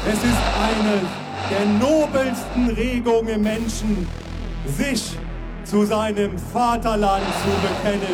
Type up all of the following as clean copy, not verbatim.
Es ist eine der nobelsten Regungen im Menschen, sich zu seinem Vaterland zu bekennen.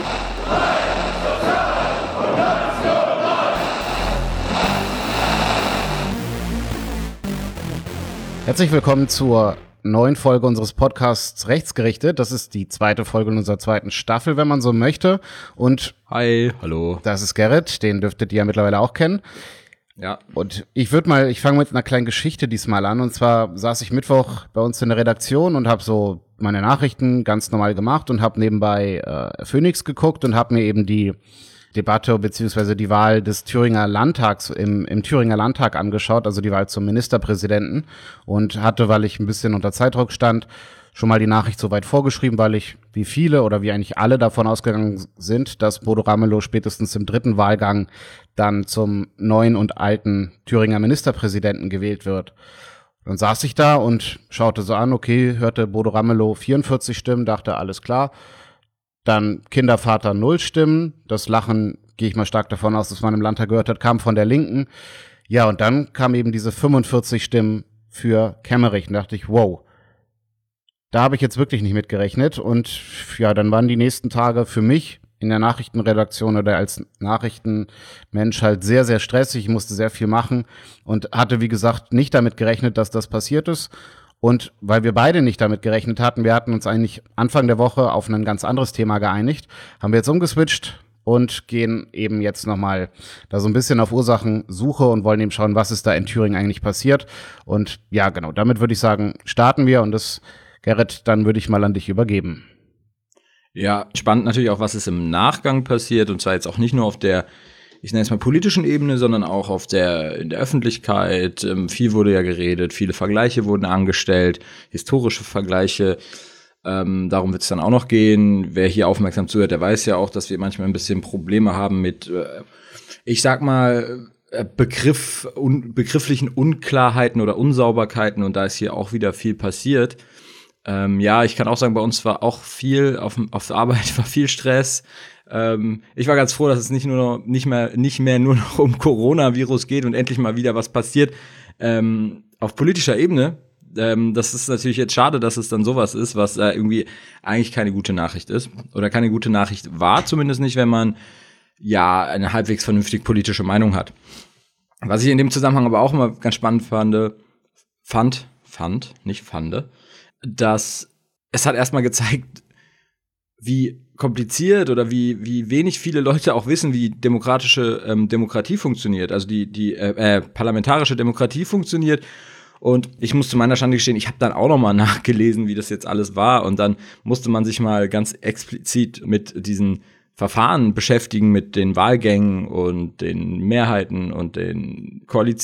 Herzlich willkommen zur neuen Folge unseres Podcasts Rechtsgerichtet. Das ist die zweite Folge in unserer zweiten Staffel, wenn man so möchte. Und hi, hallo. Das ist Gerrit, den dürftet ihr ja mittlerweile auch kennen. Ja. Und ich fange mit einer kleinen Geschichte diesmal an. Und zwar saß ich Mittwoch bei uns in der Redaktion und habe so meine Nachrichten ganz normal gemacht und habe nebenbei Phoenix geguckt und habe mir eben die Debatte beziehungsweise die Wahl des Thüringer Landtags im Thüringer Landtag angeschaut, also die Wahl zum Ministerpräsidenten, und hatte, weil ich ein bisschen unter Zeitdruck stand, schon mal die Nachricht so weit vorgeschrieben, weil ich, wie viele oder wie eigentlich alle davon ausgegangen sind, dass Bodo Ramelow spätestens im dritten Wahlgang dann zum neuen und alten Thüringer Ministerpräsidenten gewählt wird. Dann saß ich da und schaute so an, okay, hörte Bodo Ramelow 44 Stimmen, dachte, alles klar. Dann Kindervater 0 Stimmen. Das Lachen, gehe ich mal stark davon aus, dass man im Landtag gehört hat, kam von der Linken. Ja, und dann kamen eben diese 45 Stimmen für Kemmerich. Und dachte ich, wow, da habe ich jetzt wirklich nicht mit gerechnet. Und ja, dann waren die nächsten Tage für mich in der Nachrichtenredaktion oder als Nachrichtenmensch halt sehr, sehr stressig. Ich musste sehr viel machen und hatte, wie gesagt, nicht damit gerechnet, dass das passiert ist. Und weil wir beide nicht damit gerechnet hatten, wir hatten uns eigentlich Anfang der Woche auf ein ganz anderes Thema geeinigt, haben wir jetzt umgeswitcht und gehen eben jetzt nochmal da so ein bisschen auf Ursachensuche und wollen eben schauen, was ist da in Thüringen eigentlich passiert. Und ja, genau, damit würde ich sagen, starten wir, und das, Gerrit, dann würde ich mal an dich übergeben. Ja, spannend natürlich auch, was ist im Nachgang passiert, und zwar jetzt auch nicht nur auf der, ich nenne es mal, politischen Ebene, sondern auch in der Öffentlichkeit. Viel wurde ja geredet, viele Vergleiche wurden angestellt, historische Vergleiche. Darum wird es dann auch noch gehen. Wer hier aufmerksam zuhört, der weiß ja auch, dass wir manchmal ein bisschen Probleme haben mit, ich sag mal, begrifflichen Unklarheiten oder Unsauberkeiten, und da ist hier auch wieder viel passiert. Ja, ich kann auch sagen, bei uns war auch viel, auf der Arbeit war viel Stress. Ich war ganz froh, dass es nicht mehr nur noch um Coronavirus geht und endlich mal wieder was passiert. Auf politischer Ebene, das ist natürlich jetzt schade, dass es dann sowas ist, was irgendwie eigentlich keine gute Nachricht ist oder keine gute Nachricht war, zumindest nicht, wenn man ja eine halbwegs vernünftig politische Meinung hat. Was ich in dem Zusammenhang aber auch immer ganz spannend fand, dass es hat erstmal gezeigt, wie kompliziert oder wie wenig viele Leute auch wissen, wie demokratische Demokratie funktioniert, also die parlamentarische Demokratie funktioniert. Und ich muss zu meiner Schande gestehen, ich habe dann auch noch mal nachgelesen, wie das jetzt alles war, und dann musste man sich mal ganz explizit mit diesen Verfahren beschäftigen, mit den Wahlgängen und den Mehrheiten und den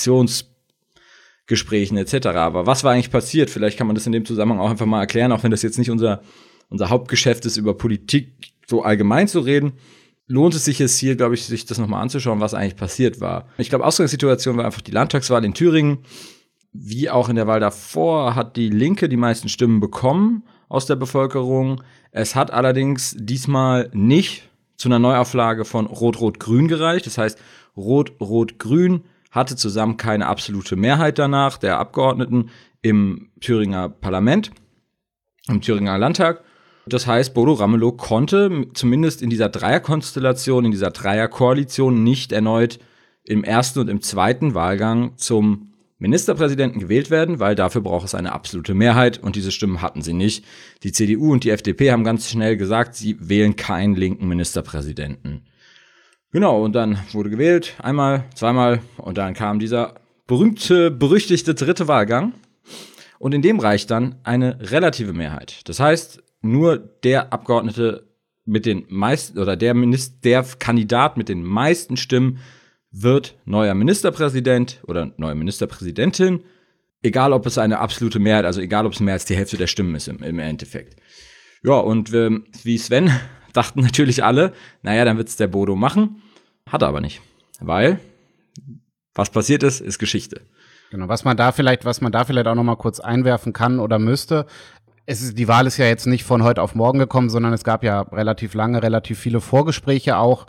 Koalitionsgesprächen etc. Aber was war eigentlich passiert? Vielleicht kann man das in dem Zusammenhang auch einfach mal erklären, auch wenn das jetzt nicht unser Hauptgeschäft ist, über Politik so allgemein zu reden. Lohnt es sich jetzt hier, glaube ich, sich das nochmal anzuschauen, was eigentlich passiert war. Ich glaube, Ausgangssituation war einfach die Landtagswahl in Thüringen. Wie auch in der Wahl davor hat die Linke die meisten Stimmen bekommen aus der Bevölkerung. Es hat allerdings diesmal nicht zu einer Neuauflage von Rot-Rot-Grün gereicht. Das heißt, Rot-Rot-Grün hatte zusammen keine absolute Mehrheit danach der Abgeordneten im Thüringer Parlament, im Thüringer Landtag. Das heißt, Bodo Ramelow konnte zumindest in dieser Dreierkonstellation, in dieser Dreierkoalition nicht erneut im ersten und im zweiten Wahlgang zum Ministerpräsidenten gewählt werden, weil dafür braucht es eine absolute Mehrheit, und diese Stimmen hatten sie nicht. Die CDU und die FDP haben ganz schnell gesagt, sie wählen keinen linken Ministerpräsidenten. Genau, und dann wurde gewählt, einmal, zweimal, und dann kam dieser berüchtigte dritte Wahlgang, und in dem reicht dann eine relative Mehrheit. Das heißt, nur der Abgeordnete mit den meisten oder der Kandidat mit den meisten Stimmen wird neuer Ministerpräsident oder neue Ministerpräsidentin, egal ob es eine absolute Mehrheit, also egal ob es mehr als die Hälfte der Stimmen ist im Endeffekt. Ja, und wie Sven dachten natürlich alle, naja, dann wird es der Bodo machen, hat er aber nicht, weil was passiert ist, ist Geschichte. Genau, was man da vielleicht auch noch mal kurz einwerfen kann oder müsste, die Wahl ist ja jetzt nicht von heute auf morgen gekommen, sondern es gab ja relativ lange, relativ viele Vorgespräche auch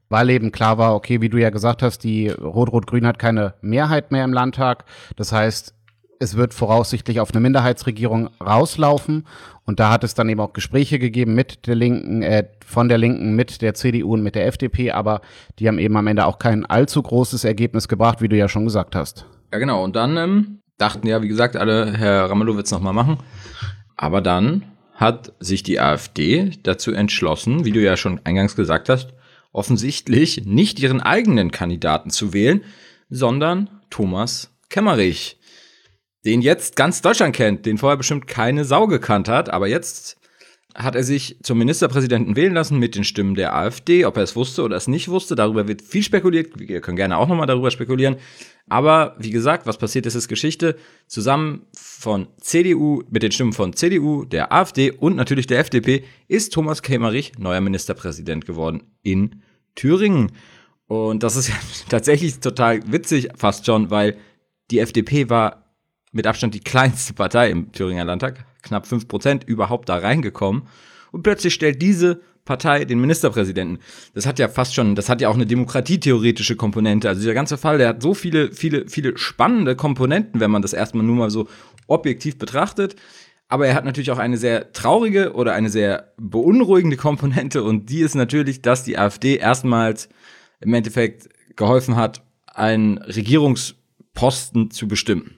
weil eben klar war, okay, wie du ja gesagt hast, die Rot-Rot-Grün hat keine Mehrheit mehr im Landtag. Das heißt, es wird voraussichtlich auf eine Minderheitsregierung rauslaufen. Und da hat es dann eben auch Gespräche gegeben mit der Linken, von der Linken, mit der CDU und mit der FDP. Aber die haben eben am Ende auch kein allzu großes Ergebnis gebracht, wie du ja schon gesagt hast. Ja, genau. Und dann dachten ja, wie gesagt, alle, Herr Ramelow wird's nochmal machen. Aber dann hat sich die AfD dazu entschlossen, wie du ja schon eingangs gesagt hast, offensichtlich nicht ihren eigenen Kandidaten zu wählen, sondern Thomas Kemmerich, den jetzt ganz Deutschland kennt, den vorher bestimmt keine Sau gekannt hat, aber jetzt hat er sich zum Ministerpräsidenten wählen lassen mit den Stimmen der AfD. Ob er es wusste oder es nicht wusste, darüber wird viel spekuliert. Wir können gerne auch nochmal darüber spekulieren. Aber wie gesagt, was passiert ist Geschichte. Zusammen von CDU, mit den Stimmen von CDU, der AfD und natürlich der FDP ist Thomas Kemmerich neuer Ministerpräsident geworden in Thüringen. Und das ist ja tatsächlich total witzig fast schon, weil die FDP war mit Abstand die kleinste Partei im Thüringer Landtag, knapp 5% überhaupt da reingekommen. Und plötzlich stellt diese Partei den Ministerpräsidenten. Das hat ja auch eine demokratietheoretische Komponente. Also dieser ganze Fall, der hat so viele spannende Komponenten, wenn man das erstmal nur mal so objektiv betrachtet. Aber er hat natürlich auch eine sehr traurige oder eine sehr beunruhigende Komponente. Und die ist natürlich, dass die AfD erstmals im Endeffekt geholfen hat, einen Regierungsposten zu bestimmen.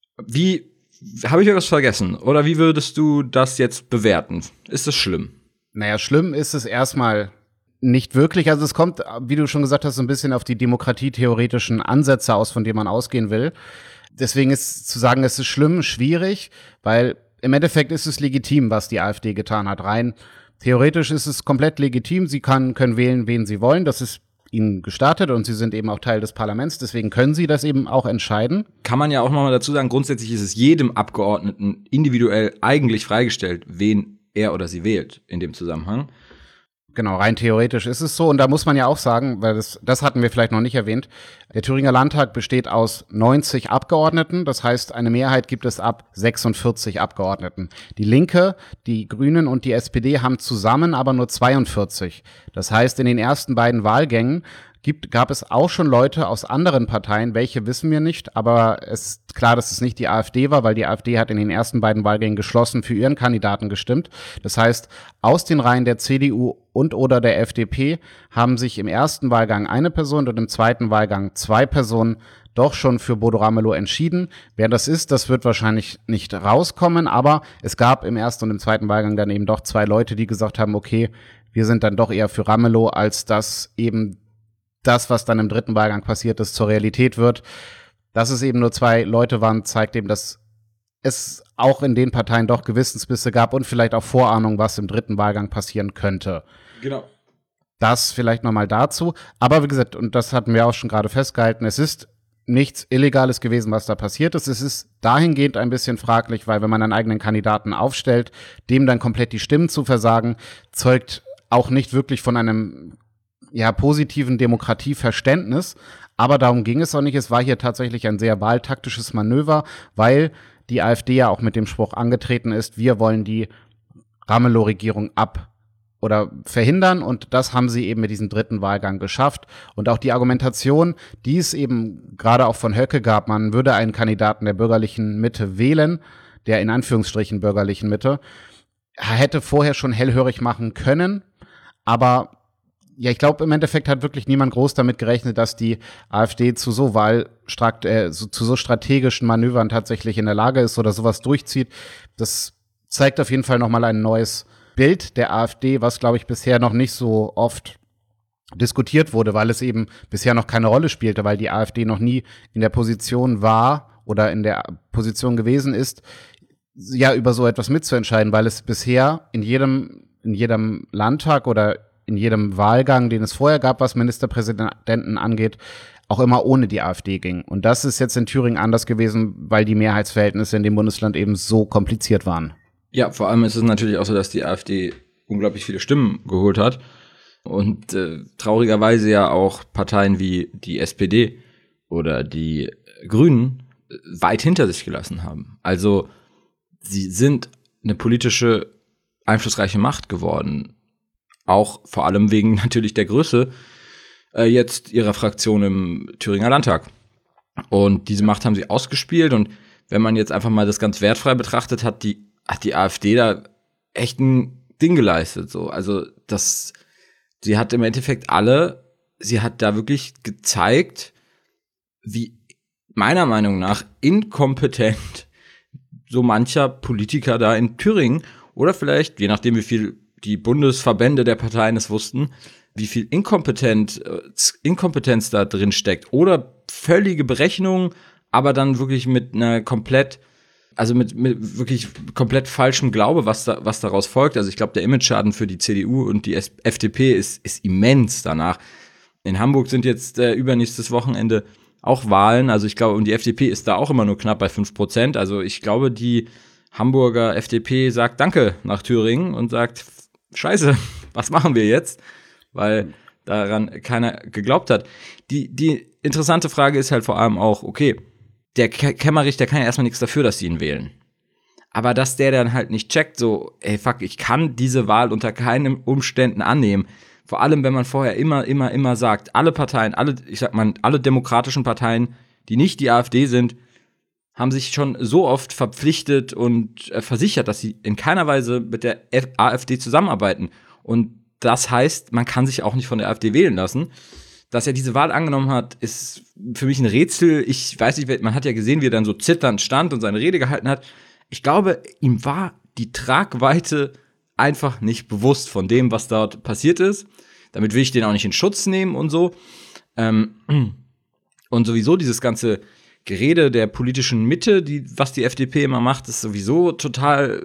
Habe ich irgendwas vergessen? Oder wie würdest du das jetzt bewerten? Ist das schlimm? Naja, schlimm ist es erstmal nicht wirklich. Also es kommt, wie du schon gesagt hast, so ein bisschen auf die demokratietheoretischen Ansätze aus, von denen man ausgehen will. Deswegen ist zu sagen, es ist schlimm, schwierig, weil im Endeffekt ist es legitim, was die AfD getan hat. Rein theoretisch ist es komplett legitim. Sie können wählen, wen sie wollen. Das ist ihnen gestattet und sie sind eben auch Teil des Parlaments, deswegen können sie das eben auch entscheiden. Kann man ja auch nochmal dazu sagen, grundsätzlich ist es jedem Abgeordneten individuell eigentlich freigestellt, wen er oder sie wählt in dem Zusammenhang. Genau, rein theoretisch ist es so. Und da muss man ja auch sagen, weil das hatten wir vielleicht noch nicht erwähnt, der Thüringer Landtag besteht aus 90 Abgeordneten. Das heißt, eine Mehrheit gibt es ab 46 Abgeordneten. Die Linke, die Grünen und die SPD haben zusammen aber nur 42. Das heißt, in den ersten beiden Wahlgängen gab es auch schon Leute aus anderen Parteien, welche wissen wir nicht, aber es ist klar, dass es nicht die AfD war, weil die AfD hat in den ersten beiden Wahlgängen geschlossen für ihren Kandidaten gestimmt. Das heißt, aus den Reihen der CDU und oder der FDP haben sich im ersten Wahlgang eine Person und im zweiten Wahlgang 2 Personen doch schon für Bodo Ramelow entschieden. Wer das ist, das wird wahrscheinlich nicht rauskommen, aber es gab im ersten und im zweiten Wahlgang dann eben doch 2 Leute, die gesagt haben, okay, wir sind dann doch eher für Ramelow, als dass eben das, was dann im dritten Wahlgang passiert ist, zur Realität wird. Dass es eben nur 2 Leute waren, zeigt eben, dass es auch in den Parteien doch Gewissensbisse gab und vielleicht auch Vorahnung, was im dritten Wahlgang passieren könnte. Genau. Das vielleicht nochmal dazu. Aber wie gesagt, und das hatten wir auch schon gerade festgehalten, es ist nichts Illegales gewesen, was da passiert ist. Es ist dahingehend ein bisschen fraglich, weil wenn man einen eigenen Kandidaten aufstellt, dem dann komplett die Stimmen zu versagen, zeugt auch nicht wirklich von einem positiven Demokratieverständnis, aber darum ging es auch nicht. Es war hier tatsächlich ein sehr wahltaktisches Manöver, weil die AfD ja auch mit dem Spruch angetreten ist, wir wollen die Ramelow-Regierung verhindern und das haben sie eben mit diesem dritten Wahlgang geschafft. Und auch die Argumentation, die es eben gerade auch von Höcke gab, man würde einen Kandidaten der bürgerlichen Mitte wählen, der in Anführungsstrichen bürgerlichen Mitte, hätte vorher schon hellhörig machen können, aber ja, ich glaube, im Endeffekt hat wirklich niemand groß damit gerechnet, dass die AfD zu so strategischen Manövern tatsächlich in der Lage ist oder sowas durchzieht. Das zeigt auf jeden Fall nochmal ein neues Bild der AfD, was, glaube ich, bisher noch nicht so oft diskutiert wurde, weil es eben bisher noch keine Rolle spielte, weil die AfD noch nie in der Position war oder in der Position gewesen ist, ja, über so etwas mitzuentscheiden, weil es bisher in jedem Landtag oder in jedem Wahlgang, den es vorher gab, was Ministerpräsidenten angeht, auch immer ohne die AfD ging. Und das ist jetzt in Thüringen anders gewesen, weil die Mehrheitsverhältnisse in dem Bundesland eben so kompliziert waren. Ja, vor allem ist es natürlich auch so, dass die AfD unglaublich viele Stimmen geholt hat und traurigerweise ja auch Parteien wie die SPD oder die Grünen weit hinter sich gelassen haben. Also sie sind eine politische einflussreiche Macht geworden. Auch vor allem wegen natürlich der Größe jetzt ihrer Fraktion im Thüringer Landtag. Und diese Macht haben sie ausgespielt. Und wenn man jetzt einfach mal das ganz wertfrei betrachtet, hat die AfD da echt ein Ding geleistet. So. Also sie hat im Endeffekt sie hat da wirklich gezeigt, wie meiner Meinung nach inkompetent so mancher Politiker da in Thüringen oder vielleicht, je nachdem wie viel die Bundesverbände der Parteien es wussten, wie viel Inkompetenz da drin steckt oder völlige Berechnungen, aber dann wirklich mit einer mit wirklich komplett falschem Glaube, was daraus folgt. Also ich glaube, der Image-Schaden für die CDU und die FDP ist immens danach. In Hamburg sind jetzt übernächstes Wochenende auch Wahlen. Also ich glaube, und die FDP ist da auch immer nur knapp bei 5%. Also ich glaube, die Hamburger FDP sagt Danke nach Thüringen und sagt, Scheiße, was machen wir jetzt? Weil daran keiner geglaubt hat. Die interessante Frage ist halt vor allem auch, okay, der Kemmerich, der kann ja erstmal nichts dafür, dass sie ihn wählen. Aber dass der dann halt nicht checkt, so, ey, fuck, ich kann diese Wahl unter keinen Umständen annehmen. Vor allem, wenn man vorher immer sagt, alle Parteien, alle demokratischen Parteien, die nicht die AfD sind, haben sich schon so oft verpflichtet und versichert, dass sie in keiner Weise mit der AfD zusammenarbeiten. Und das heißt, man kann sich auch nicht von der AfD wählen lassen. Dass er diese Wahl angenommen hat, ist für mich ein Rätsel. Ich weiß nicht, man hat ja gesehen, wie er dann so zitternd stand und seine Rede gehalten hat. Ich glaube, ihm war die Tragweite einfach nicht bewusst von dem, was dort passiert ist. Damit will ich den auch nicht in Schutz nehmen und so. Und sowieso dieses ganze Gerede der politischen Mitte, was die FDP immer macht, ist sowieso total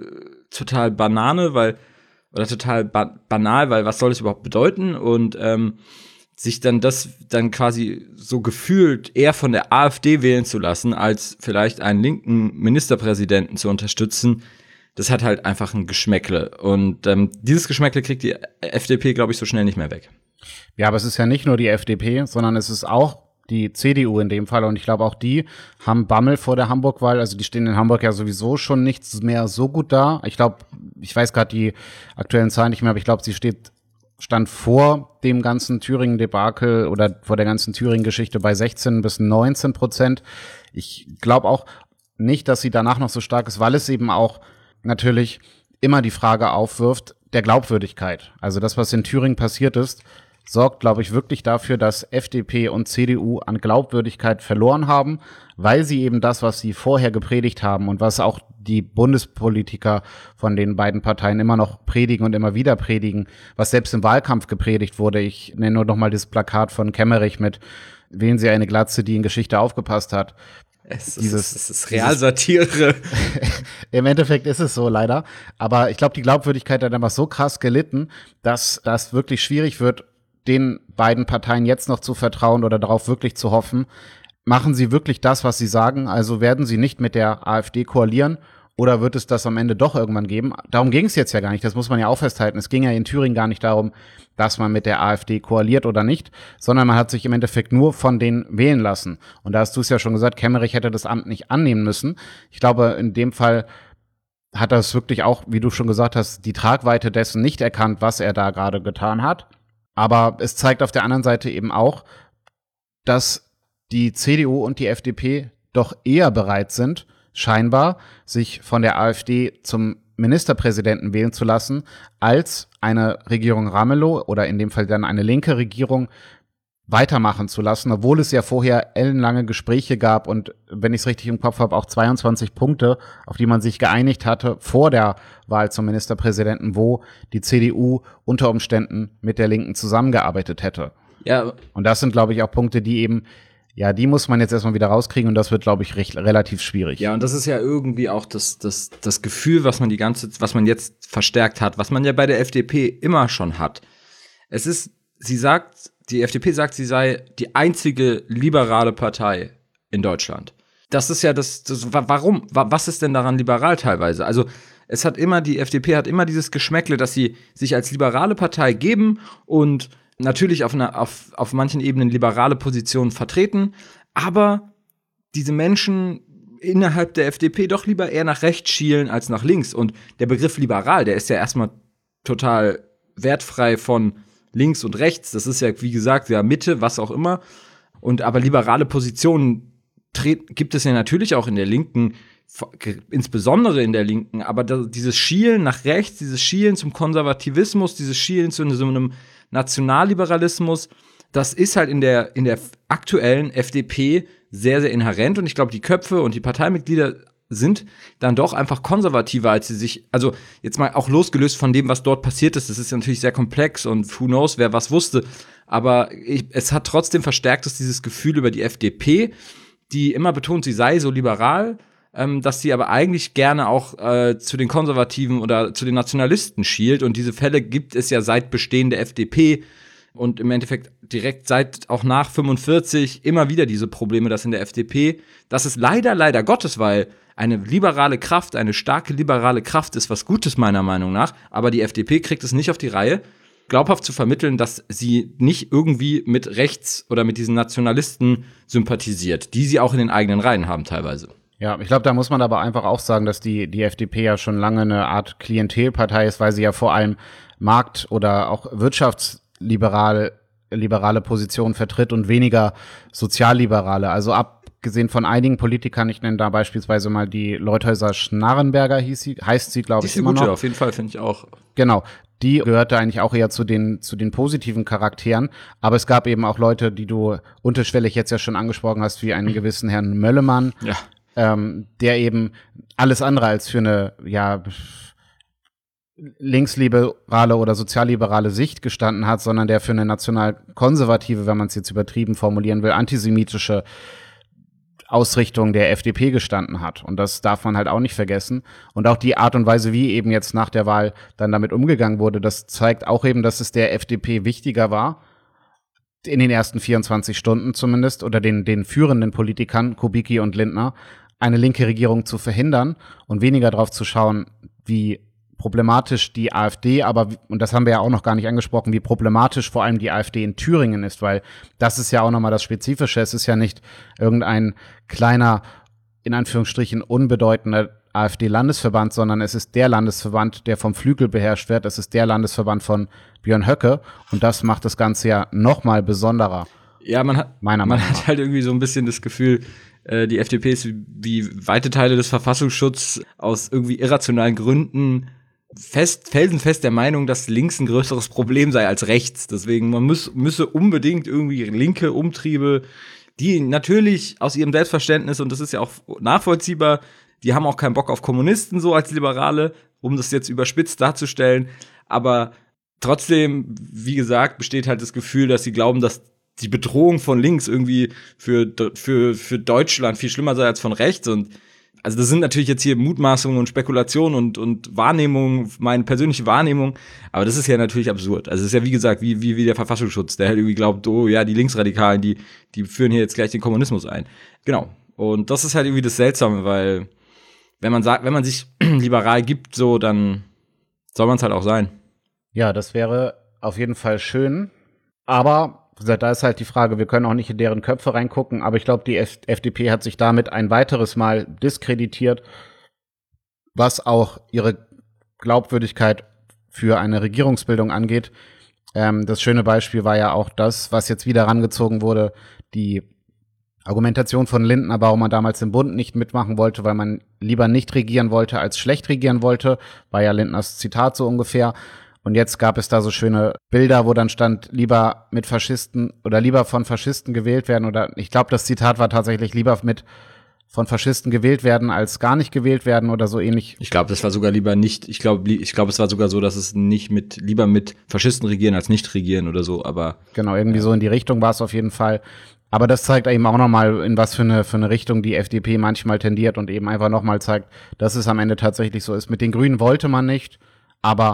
Banane, total banal, weil was soll das überhaupt bedeuten? Und sich dann quasi so gefühlt eher von der AfD wählen zu lassen, als vielleicht einen linken Ministerpräsidenten zu unterstützen, das hat halt einfach ein Geschmäckle. Und dieses Geschmäckle kriegt die FDP, glaube ich, so schnell nicht mehr weg. Ja, aber es ist ja nicht nur die FDP, sondern es ist auch die CDU in dem Fall. Und ich glaube, auch die haben Bammel vor der Hamburg-Wahl. Also die stehen in Hamburg ja sowieso schon nicht mehr so gut da. Ich weiß gerade die aktuellen Zahlen nicht mehr, aber ich glaube, sie stand vor dem ganzen Thüringen-Debakel oder vor der ganzen Thüringen-Geschichte bei 16-19%. Ich glaube auch nicht, dass sie danach noch so stark ist, weil es eben auch natürlich immer die Frage aufwirft der Glaubwürdigkeit. Also das, was in Thüringen passiert ist, sorgt, glaube ich, wirklich dafür, dass FDP und CDU an Glaubwürdigkeit verloren haben, weil sie eben das, was sie vorher gepredigt haben und was auch die Bundespolitiker von den beiden Parteien immer noch predigen und immer wieder predigen, was selbst im Wahlkampf gepredigt wurde. Ich nenne nur noch mal das Plakat von Kemmerich mit „Wählen Sie eine Glatze, die in Geschichte aufgepasst hat“. Es ist Realsatire. Im Endeffekt ist es so, leider. Aber ich glaube, die Glaubwürdigkeit hat einfach so krass gelitten, dass das wirklich schwierig wird, den beiden Parteien jetzt noch zu vertrauen oder darauf wirklich zu hoffen. Machen sie wirklich das, was sie sagen? Also werden sie nicht mit der AfD koalieren oder wird es das am Ende doch irgendwann geben? Darum ging es jetzt ja gar nicht, das muss man ja auch festhalten. Es ging ja in Thüringen gar nicht darum, dass man mit der AfD koaliert oder nicht, sondern man hat sich im Endeffekt nur von denen wählen lassen. Und da hast du es ja schon gesagt, Kemmerich hätte das Amt nicht annehmen müssen. Ich glaube, in dem Fall hat er es wirklich auch, wie du schon gesagt hast, die Tragweite dessen nicht erkannt, was er da gerade getan hat. Aber es zeigt auf der anderen Seite eben auch, dass die CDU und die FDP doch eher bereit sind, scheinbar sich von der AfD zum Ministerpräsidenten wählen zu lassen, als eine Regierung Ramelow oder in dem Fall dann eine linke Regierung weitermachen zu lassen, obwohl es ja vorher ellenlange Gespräche gab und, wenn ich es richtig im Kopf habe, auch 22 Punkte, auf die man sich geeinigt hatte vor der Wahl zum Ministerpräsidenten, wo die CDU unter Umständen mit der Linken zusammengearbeitet hätte. Ja. Und das sind, glaube ich, auch Punkte, die eben, ja, die muss man jetzt erstmal wieder rauskriegen und das wird, glaube ich, relativ schwierig. Ja, und das ist ja irgendwie auch das Gefühl, was man jetzt verstärkt hat, was man ja bei der FDP immer schon hat. Die FDP sagt, sie sei die einzige liberale Partei in Deutschland. Das ist ja warum? Was ist denn daran liberal teilweise? Also, die FDP hat immer dieses Geschmäckle, dass sie sich als liberale Partei geben und natürlich auf manchen Ebenen liberale Positionen vertreten, aber diese Menschen innerhalb der FDP doch lieber eher nach rechts schielen als nach links. Und der Begriff liberal, der ist ja erstmal total wertfrei von links und rechts. Das ist ja, wie gesagt, ja Mitte, was auch immer. Und aber liberale Positionen gibt es ja natürlich auch in der Linken, insbesondere in der Linken. Aber dieses Schielen nach rechts, dieses Schielen zum Konservativismus, dieses Schielen zu so einem Nationalliberalismus, das ist halt in der aktuellen FDP sehr, sehr inhärent. Und ich glaube, die Köpfe und die Parteimitglieder sind dann doch einfach konservativer, als sie sich, also jetzt mal auch losgelöst von dem, was dort passiert ist. Das ist natürlich sehr komplex und who knows, wer was wusste. Aber es hat trotzdem verstärkt dieses Gefühl über die FDP, die immer betont, sie sei so liberal, dass sie aber eigentlich gerne auch zu den Konservativen oder zu den Nationalisten schielt. Und diese Fälle gibt es ja seit Bestehen der FDP und im Endeffekt direkt seit auch nach 45 immer wieder diese Probleme, dass in der FDP, das ist leider Gottes, weil eine liberale Kraft, eine starke liberale Kraft ist was Gutes meiner Meinung nach, aber die FDP kriegt es nicht auf die Reihe, glaubhaft zu vermitteln, dass sie nicht irgendwie mit rechts oder mit diesen Nationalisten sympathisiert, die sie auch in den eigenen Reihen haben teilweise. Ja, ich glaube, da muss man aber einfach auch sagen, dass die FDP ja schon lange eine Art Klientelpartei ist, weil sie ja vor allem Markt- oder auch wirtschaftsliberale Positionen vertritt und weniger sozialliberale. Also abgesehen von einigen Politikern, ich nenne da beispielsweise mal die Leuthäuser-Schnarrenberger, heißt sie, glaube ich, immer noch. Die ist gut, auf jeden Fall, finde ich auch. Genau, die gehörte eigentlich auch eher zu den positiven Charakteren, aber es gab eben auch Leute, die du unterschwellig jetzt ja schon angesprochen hast, wie einen gewissen Herrn Möllemann, ja. Der eben alles andere als für eine, ja, linksliberale oder sozialliberale Sicht gestanden hat, sondern der für eine national-konservative, wenn man es jetzt übertrieben formulieren will, antisemitische Ausrichtung der FDP gestanden hat. Und das darf man halt auch nicht vergessen. Und auch die Art und Weise, wie eben jetzt nach der Wahl dann damit umgegangen wurde, das zeigt auch eben, dass es der FDP wichtiger war, in den ersten 24 Stunden zumindest, oder den führenden Politikern, Kubicki und Lindner, eine linke Regierung zu verhindern und weniger darauf zu schauen, wie problematisch die AfD, aber, und das haben wir ja auch noch gar nicht angesprochen, wie problematisch vor allem die AfD in Thüringen ist, weil das ist ja auch nochmal das Spezifische. Es ist ja nicht irgendein kleiner, in Anführungsstrichen unbedeutender AfD-Landesverband, sondern es ist der Landesverband, der vom Flügel beherrscht wird. Es ist der Landesverband von Björn Höcke und das macht das Ganze ja nochmal besonderer. Ja, man hat halt irgendwie so ein bisschen das Gefühl, die FDP ist wie weite Teile des Verfassungsschutzes aus irgendwie irrationalen Gründen felsenfest der Meinung, dass links ein größeres Problem sei als rechts. Deswegen, man müsse unbedingt irgendwie linke Umtriebe, die natürlich aus ihrem Selbstverständnis, und das ist ja auch nachvollziehbar, die haben auch keinen Bock auf Kommunisten so als Liberale, um das jetzt überspitzt darzustellen. Aber trotzdem, wie gesagt, besteht halt das Gefühl, dass sie glauben, dass die Bedrohung von links irgendwie für Deutschland viel schlimmer sei als von rechts. Und also das sind natürlich jetzt hier Mutmaßungen und Spekulationen und Wahrnehmungen, meine persönliche Wahrnehmung, aber das ist ja natürlich absurd. Also es ist ja wie gesagt, wie der Verfassungsschutz, der halt irgendwie glaubt, oh ja, die Linksradikalen, die führen hier jetzt gleich den Kommunismus ein. Genau. Und das ist halt irgendwie das Seltsame, weil wenn man sich liberal gibt, so, dann soll man es halt auch sein. Ja, das wäre auf jeden Fall schön, aber da ist halt die Frage, wir können auch nicht in deren Köpfe reingucken, aber ich glaube, die FDP hat sich damit ein weiteres Mal diskreditiert, was auch ihre Glaubwürdigkeit für eine Regierungsbildung angeht. Das schöne Beispiel war ja auch das, was jetzt wieder rangezogen wurde, die Argumentation von Lindner, warum man damals im Bund nicht mitmachen wollte, weil man lieber nicht regieren wollte, als schlecht regieren wollte, war ja Lindners Zitat so ungefähr. Und jetzt gab es da so schöne Bilder, wo dann stand, lieber mit Faschisten oder lieber von Faschisten gewählt werden, oder ich glaube, das Zitat war tatsächlich, lieber von Faschisten gewählt werden, als gar nicht gewählt werden oder so ähnlich. Ich glaube, das war sogar lieber nicht, ich glaube, es war sogar so, dass es nicht lieber mit Faschisten regieren als nicht regieren oder so, aber. Genau, irgendwie so in die Richtung war es auf jeden Fall. Aber das zeigt eben auch nochmal, in was für eine Richtung die FDP manchmal tendiert und eben einfach nochmal zeigt, dass es am Ende tatsächlich so ist. Mit den Grünen wollte man nicht, aber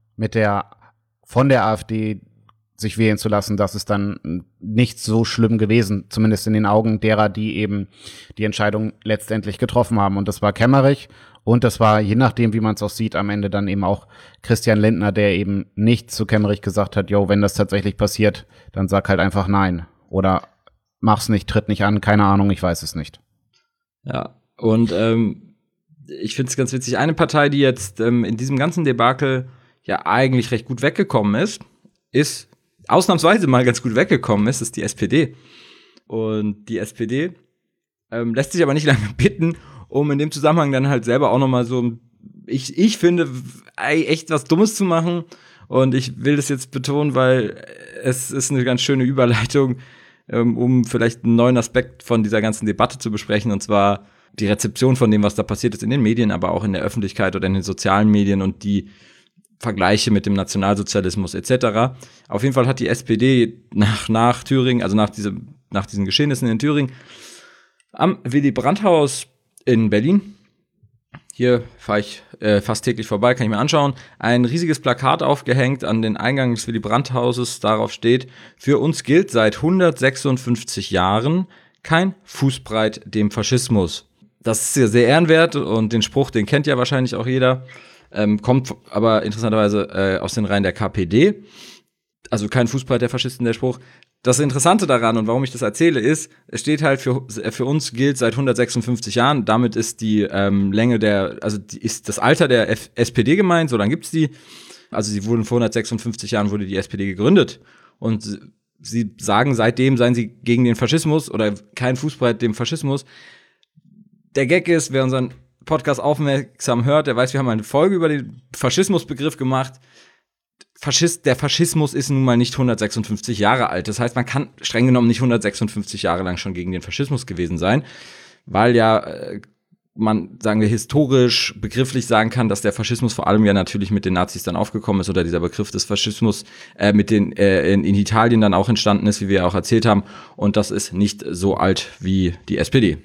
von der AfD sich wählen zu lassen, das ist dann nicht so schlimm gewesen, zumindest in den Augen derer, die eben die Entscheidung letztendlich getroffen haben. Und das war Kemmerich und das war, je nachdem, wie man es auch sieht, am Ende dann eben auch Christian Lindner, der eben nicht zu Kemmerich gesagt hat, yo, wenn das tatsächlich passiert, dann sag halt einfach nein. Oder mach's nicht, tritt nicht an, keine Ahnung, ich weiß es nicht. Ja, und ich finde es ganz witzig, eine Partei, die jetzt in diesem ganzen Debakel ja eigentlich recht gut weggekommen ist ausnahmsweise mal ganz gut weggekommen ist die SPD. Und die SPD lässt sich aber nicht lange bitten, um in dem Zusammenhang dann halt selber auch nochmal so, ich finde, echt was Dummes zu machen. Und ich will das jetzt betonen, weil es ist eine ganz schöne Überleitung, um vielleicht einen neuen Aspekt von dieser ganzen Debatte zu besprechen, und zwar die Rezeption von dem, was da passiert ist in den Medien, aber auch in der Öffentlichkeit oder in den sozialen Medien und die Vergleiche mit dem Nationalsozialismus etc. Auf jeden Fall hat die SPD nach Thüringen, also nach diesen Geschehnissen in Thüringen, am Willy-Brandt-Haus in Berlin, hier fahre ich fast täglich vorbei, kann ich mir anschauen, ein riesiges Plakat aufgehängt an den Eingang des Willy-Brandt-Hauses. Darauf steht: Für uns gilt seit 156 Jahren kein Fußbreit dem Faschismus. Das ist sehr, sehr ehrenwert und den Spruch, den kennt ja wahrscheinlich auch jeder, kommt aber interessanterweise aus den Reihen der KPD. Also kein Fußbreit der Faschisten, der Spruch. Das Interessante daran und warum ich das erzähle ist, es steht halt für uns gilt seit 156 Jahren. Damit ist die Länge ist das Alter der SPD gemeint, so lange gibt's die. Also sie wurden vor 156 Jahren wurde die SPD gegründet und sie sagen, seitdem seien sie gegen den Faschismus oder kein Fußbreit dem Faschismus. Der Gag ist, wer unseren Podcast aufmerksam hört, der weiß, wir haben eine Folge über den Faschismusbegriff gemacht. Der Faschismus ist nun mal nicht 156 Jahre alt. Das heißt, man kann streng genommen nicht 156 Jahre lang schon gegen den Faschismus gewesen sein, weil ja man, sagen wir, historisch begrifflich sagen kann, dass der Faschismus vor allem ja natürlich mit den Nazis dann aufgekommen ist oder dieser Begriff des Faschismus in Italien dann auch entstanden ist, wie wir auch erzählt haben. Und das ist nicht so alt wie die SPD.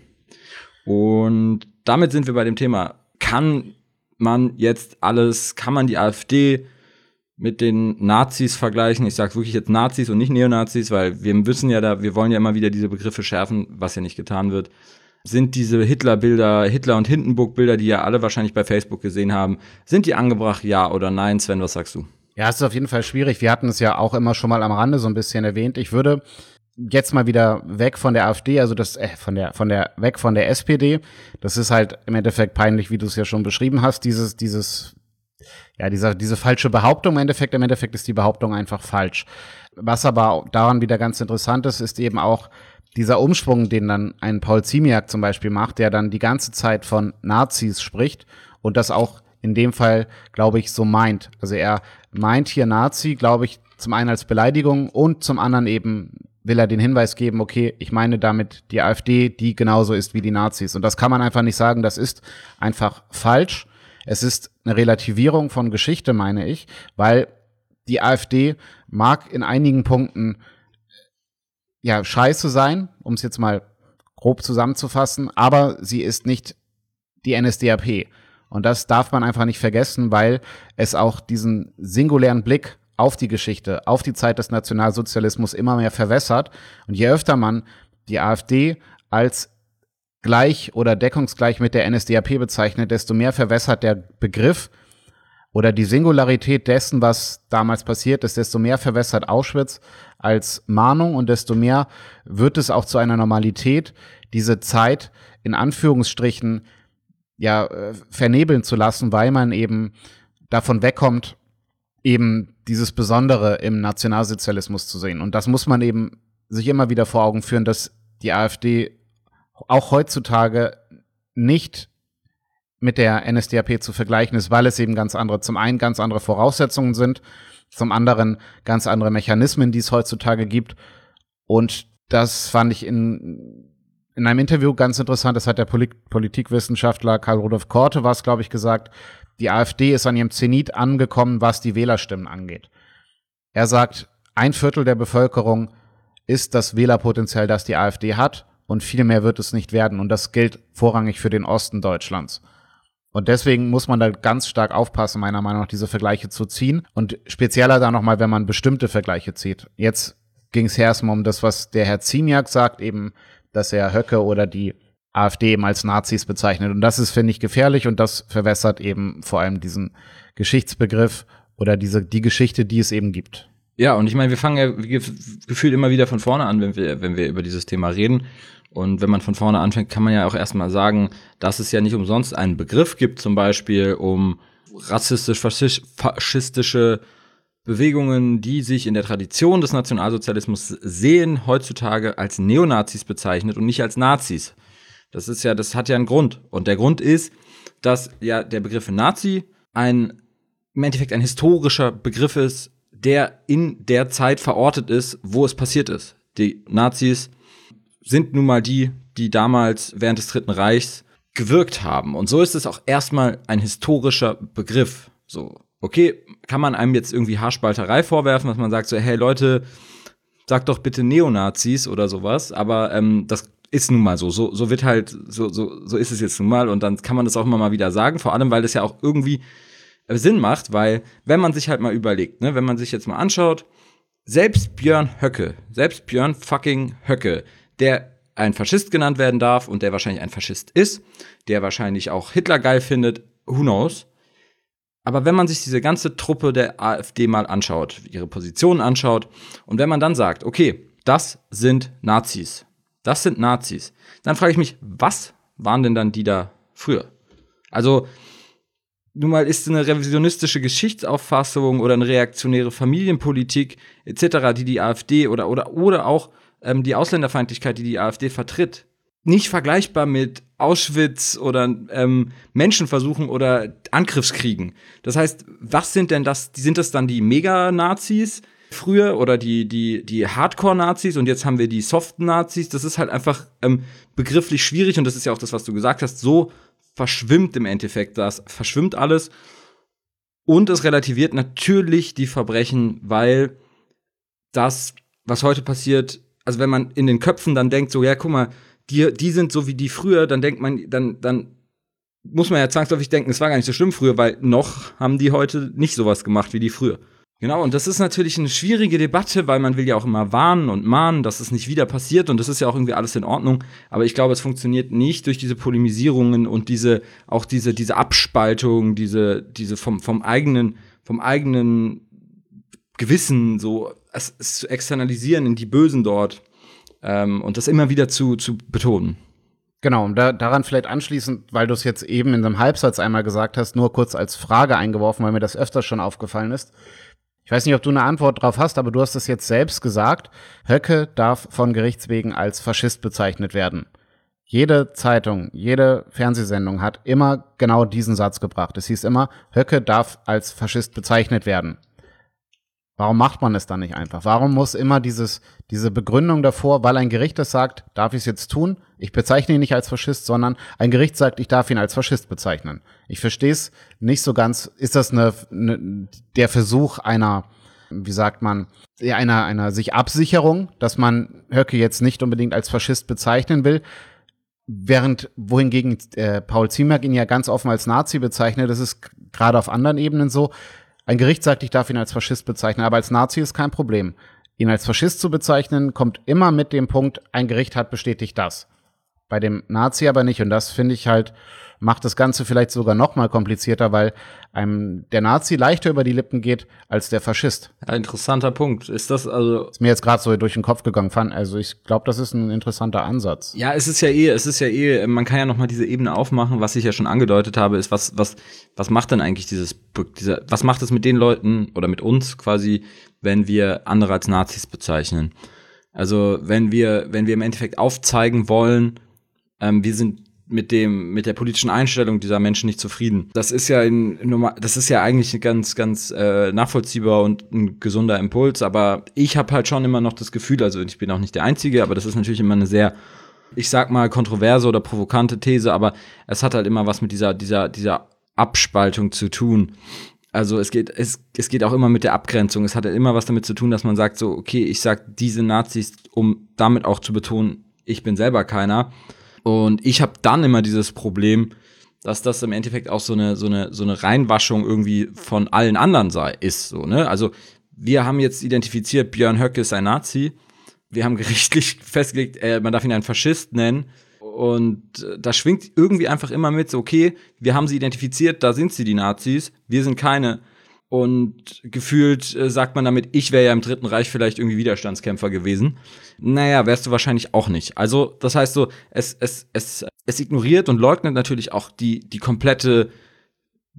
Und damit sind wir bei dem Thema, kann man die AfD mit den Nazis vergleichen? Ich sage wirklich jetzt Nazis und nicht Neonazis, weil wir wollen ja immer wieder diese Begriffe schärfen, was ja nicht getan wird. Sind diese Hitler-Bilder, Hitler- und Hindenburg-Bilder, die ja alle wahrscheinlich bei Facebook gesehen haben, sind die angebracht, ja oder nein? Sven, was sagst du? Ja, es ist auf jeden Fall schwierig. Wir hatten es ja auch immer schon mal am Rande so ein bisschen erwähnt. Ich würde jetzt mal wieder weg von der AfD, also weg von der SPD. Das ist halt im Endeffekt peinlich, wie du es ja schon beschrieben hast, diese falsche Behauptung. Im Endeffekt ist die Behauptung einfach falsch. Was aber daran wieder ganz interessant ist eben auch dieser Umschwung, den dann ein Paul Ziemiak zum Beispiel macht, der dann die ganze Zeit von Nazis spricht und das auch in dem Fall, glaube ich, so meint. Also er meint hier Nazi, glaube ich, zum einen als Beleidigung und zum anderen eben will er den Hinweis geben, okay, ich meine damit die AfD, die genauso ist wie die Nazis. Und das kann man einfach nicht sagen, das ist einfach falsch. Es ist eine Relativierung von Geschichte, meine ich, weil die AfD mag in einigen Punkten ja scheiße sein, um es jetzt mal grob zusammenzufassen, aber sie ist nicht die NSDAP. Und das darf man einfach nicht vergessen, weil es auch diesen singulären Blick auf die Geschichte, auf die Zeit des Nationalsozialismus immer mehr verwässert. Und je öfter man die AfD als gleich oder deckungsgleich mit der NSDAP bezeichnet, desto mehr verwässert der Begriff oder die Singularität dessen, was damals passiert ist, desto mehr verwässert Auschwitz als Mahnung und desto mehr wird es auch zu einer Normalität, diese Zeit in Anführungsstrichen vernebeln zu lassen, weil man eben davon wegkommt, eben dieses Besondere im Nationalsozialismus zu sehen. Und das muss man eben sich immer wieder vor Augen führen, dass die AfD auch heutzutage nicht mit der NSDAP zu vergleichen ist, weil es eben zum einen ganz andere Voraussetzungen sind, zum anderen ganz andere Mechanismen, die es heutzutage gibt. Und das fand ich in einem Interview ganz interessant, das hat der Politikwissenschaftler Karl Rudolf Korte glaube ich, gesagt, die AfD ist an ihrem Zenit angekommen, was die Wählerstimmen angeht. Er sagt, 1/4 der Bevölkerung ist das Wählerpotenzial, das die AfD hat und viel mehr wird es nicht werden. Und das gilt vorrangig für den Osten Deutschlands. Und deswegen muss man da ganz stark aufpassen, meiner Meinung nach, diese Vergleiche zu ziehen. Und spezieller da nochmal, wenn man bestimmte Vergleiche zieht. Jetzt ging es erstmal um das, was der Herr Ziemiak sagt, eben, dass er Höcke oder die AfD eben als Nazis bezeichnet. Und das ist, finde ich, gefährlich und das verwässert eben vor allem diesen Geschichtsbegriff oder die Geschichte, die es eben gibt. Ja, und ich meine, wir fangen ja gefühlt immer wieder von vorne an, wenn wir über dieses Thema reden. Und wenn man von vorne anfängt, kann man ja auch erstmal sagen, dass es ja nicht umsonst einen Begriff gibt, zum Beispiel um rassistisch-faschistische Bewegungen, die sich in der Tradition des Nationalsozialismus sehen, heutzutage als Neonazis bezeichnet und nicht als Nazis. Das hat ja einen Grund. Und der Grund ist, dass ja der Begriff Nazi im Endeffekt ein historischer Begriff ist, der in der Zeit verortet ist, wo es passiert ist. Die Nazis sind nun mal die damals während des Dritten Reichs gewirkt haben. Und so ist es auch erstmal ein historischer Begriff. So, okay, kann man einem jetzt irgendwie Haarspalterei vorwerfen, dass man sagt so, hey Leute, sagt doch bitte Neonazis oder sowas, aber das ist nun mal so. So wird halt, so ist es jetzt nun mal und dann kann man das auch immer mal wieder sagen, vor allem, weil es ja auch irgendwie Sinn macht, weil, wenn man sich halt mal überlegt, ne, wenn man sich jetzt mal anschaut, selbst Björn fucking Höcke, der ein Faschist genannt werden darf und der wahrscheinlich ein Faschist ist, der wahrscheinlich auch Hitler geil findet, who knows. Aber wenn man sich diese ganze Truppe der AfD mal anschaut, ihre Positionen anschaut und wenn man dann sagt, okay, das sind Nazis, dann frage ich mich, was waren denn dann die da früher? Also, nun mal ist eine revisionistische Geschichtsauffassung oder eine reaktionäre Familienpolitik etc., die AfD oder auch die Ausländerfeindlichkeit, die AfD vertritt, nicht vergleichbar mit Auschwitz oder Menschenversuchen oder Angriffskriegen. Das heißt, was sind denn das? Sind das dann die Mega-Nazis früher oder die Hardcore-Nazis und jetzt haben wir die Soft-Nazis? Das ist halt einfach begrifflich schwierig und das ist ja auch das, was du gesagt hast. So verschwimmt im Endeffekt das, verschwimmt alles und es relativiert natürlich die Verbrechen, weil das, was heute passiert, also wenn man in den Köpfen dann denkt, so, ja, guck mal, die sind so wie die früher, dann denkt man, dann muss man ja zwangsläufig denken, es war gar nicht so schlimm früher, weil noch haben die heute nicht sowas gemacht wie die früher. Genau, und das ist natürlich eine schwierige Debatte, weil man will ja auch immer warnen und mahnen, dass es nicht wieder passiert und das ist ja auch irgendwie alles in Ordnung, aber ich glaube, es funktioniert nicht durch diese Polemisierungen und diese Abspaltung, diese vom eigenen Gewissen so es zu externalisieren in die Bösen dort und das immer wieder zu betonen. Genau, und daran vielleicht anschließend, weil du es jetzt eben in einem Halbsatz einmal gesagt hast, nur kurz als Frage eingeworfen, weil mir das öfters schon aufgefallen ist. Ich weiß nicht, ob du eine Antwort drauf hast, aber du hast es jetzt selbst gesagt. Höcke darf von Gerichts wegen als Faschist bezeichnet werden. Jede Zeitung, jede Fernsehsendung hat immer genau diesen Satz gebracht. Es hieß immer, Höcke darf als Faschist bezeichnet werden. Warum macht man es dann nicht einfach? Warum muss immer diese Begründung davor, weil ein Gericht das sagt, darf ich es jetzt tun? Ich bezeichne ihn nicht als Faschist, sondern ein Gericht sagt, ich darf ihn als Faschist bezeichnen. Ich verstehe es nicht so ganz. Ist das der Versuch einer, wie sagt man, einer sich Absicherung, dass man Höcke jetzt nicht unbedingt als Faschist bezeichnen will? Wohingegen Paul Ziemiak ihn ja ganz offen als Nazi bezeichnet, das ist gerade auf anderen Ebenen so. Ein Gericht sagt, ich darf ihn als Faschist bezeichnen, aber als Nazi ist kein Problem. Ihn als Faschist zu bezeichnen, kommt immer mit dem Punkt, ein Gericht hat bestätigt das. Bei dem Nazi aber nicht. Und das, finde ich halt, macht das Ganze vielleicht sogar noch mal komplizierter, weil einem der Nazi leichter über die Lippen geht als der Faschist. Ja, interessanter Punkt. Ist mir jetzt gerade so durch den Kopf gegangen. Also ich glaube, das ist ein interessanter Ansatz. Ja, es ist ja eh, man kann ja noch mal diese Ebene aufmachen, was ich ja schon angedeutet habe, ist, was macht denn eigentlich was macht es mit den Leuten oder mit uns quasi, wenn wir andere als Nazis bezeichnen? Also, wenn wir im Endeffekt aufzeigen wollen, wir sind mit der politischen Einstellung dieser Menschen nicht zufrieden. Das ist ja eigentlich ganz, ganz nachvollziehbar und ein gesunder Impuls, aber ich habe halt schon immer noch das Gefühl, also ich bin auch nicht der Einzige, aber das ist natürlich immer eine sehr, ich sag mal, kontroverse oder provokante These, aber es hat halt immer was mit dieser Abspaltung zu tun. Also es geht auch immer mit der Abgrenzung. Es hat halt immer was damit zu tun, dass man sagt so, okay, ich sag diese Nazis, um damit auch zu betonen, ich bin selber keiner. Und ich habe dann immer dieses Problem, dass das im Endeffekt auch so eine Reinwaschung irgendwie von allen anderen ist. So, ne? Also wir haben jetzt identifiziert, Björn Höcke ist ein Nazi. Wir haben gerichtlich festgelegt, man darf ihn einen Faschist nennen. Und da schwingt irgendwie einfach immer mit, so okay, wir haben sie identifiziert, da sind sie die Nazis, wir sind keine. Und gefühlt sagt man damit, ich wäre ja im Dritten Reich vielleicht irgendwie Widerstandskämpfer gewesen. Naja, wärst du wahrscheinlich auch nicht. Also, das heißt so, es ignoriert und leugnet natürlich auch die komplette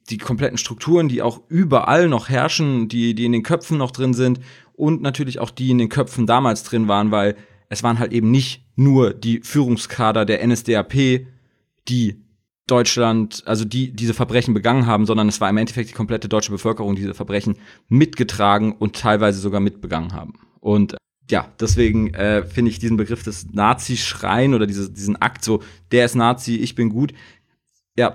die kompletten Strukturen, die auch überall noch herrschen, die in den Köpfen noch drin sind und natürlich auch die in den Köpfen damals drin waren, weil es waren halt eben nicht nur die Führungskader der NSDAP, die Deutschland, also die diese Verbrechen begangen haben, sondern es war im Endeffekt die komplette deutsche Bevölkerung, die diese Verbrechen mitgetragen und teilweise sogar mitbegangen haben. Und ja, deswegen finde ich diesen Begriff des Nazi-Schreien oder diesen Akt so, der ist Nazi, ich bin gut, ja,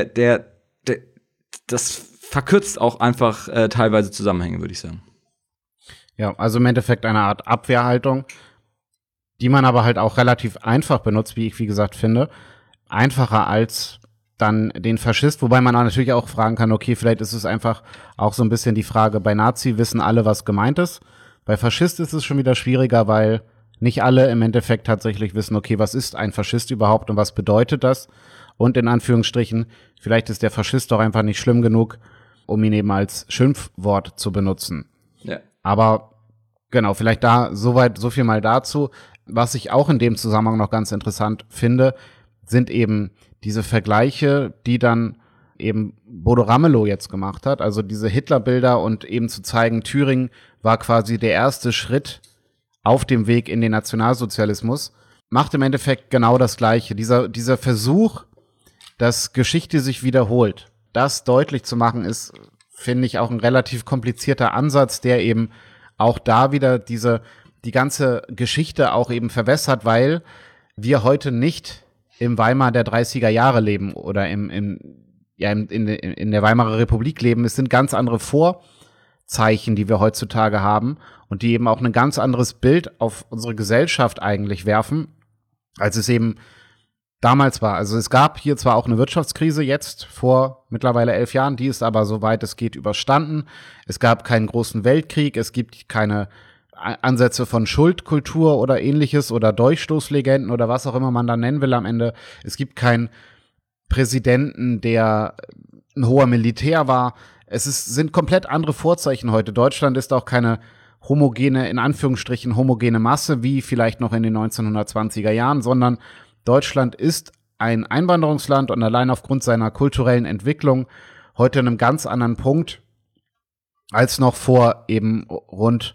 das verkürzt auch einfach teilweise Zusammenhänge, würde ich sagen. Ja, also im Endeffekt eine Art Abwehrhaltung, die man aber halt auch relativ einfach benutzt, wie ich, wie gesagt, finde. Einfacher als dann den Faschist, wobei man natürlich auch fragen kann, okay, vielleicht ist es einfach auch so ein bisschen die Frage, bei Nazi wissen alle, was gemeint ist. Bei Faschist ist es schon wieder schwieriger, weil nicht alle im Endeffekt tatsächlich wissen, okay, was ist ein Faschist überhaupt und was bedeutet das? Und in Anführungsstrichen, vielleicht ist der Faschist doch einfach nicht schlimm genug, um ihn eben als Schimpfwort zu benutzen. Ja. Aber genau, vielleicht so viel mal dazu. Was ich auch in dem Zusammenhang noch ganz interessant finde, sind eben diese Vergleiche, die dann eben Bodo Ramelow jetzt gemacht hat. Also diese Hitlerbilder und eben zu zeigen, Thüringen war quasi der erste Schritt auf dem Weg in den Nationalsozialismus. Macht im Endeffekt genau das Gleiche. Dieser Versuch, dass Geschichte sich wiederholt, das deutlich zu machen, ist, finde ich, auch ein relativ komplizierter Ansatz, der eben auch da wieder die ganze Geschichte auch eben verwässert, weil wir heute nicht im Weimar der 30er Jahre leben oder in der Weimarer Republik leben. Es sind ganz andere Vorzeichen, die wir heutzutage haben und die eben auch ein ganz anderes Bild auf unsere Gesellschaft eigentlich werfen, als es eben damals war. Also es gab hier zwar auch eine Wirtschaftskrise jetzt vor mittlerweile 11 Jahren, die ist aber soweit es geht überstanden. Es gab keinen großen Weltkrieg, es gibt keine Ansätze von Schuldkultur oder ähnliches oder Durchstoßlegenden oder was auch immer man da nennen will am Ende. Es gibt keinen Präsidenten, der ein hoher Militär war. Sind komplett andere Vorzeichen heute. Deutschland ist auch keine homogene, in Anführungsstrichen homogene Masse, wie vielleicht noch in den 1920er Jahren, sondern Deutschland ist ein Einwanderungsland und allein aufgrund seiner kulturellen Entwicklung heute an einem ganz anderen Punkt als noch vor eben rund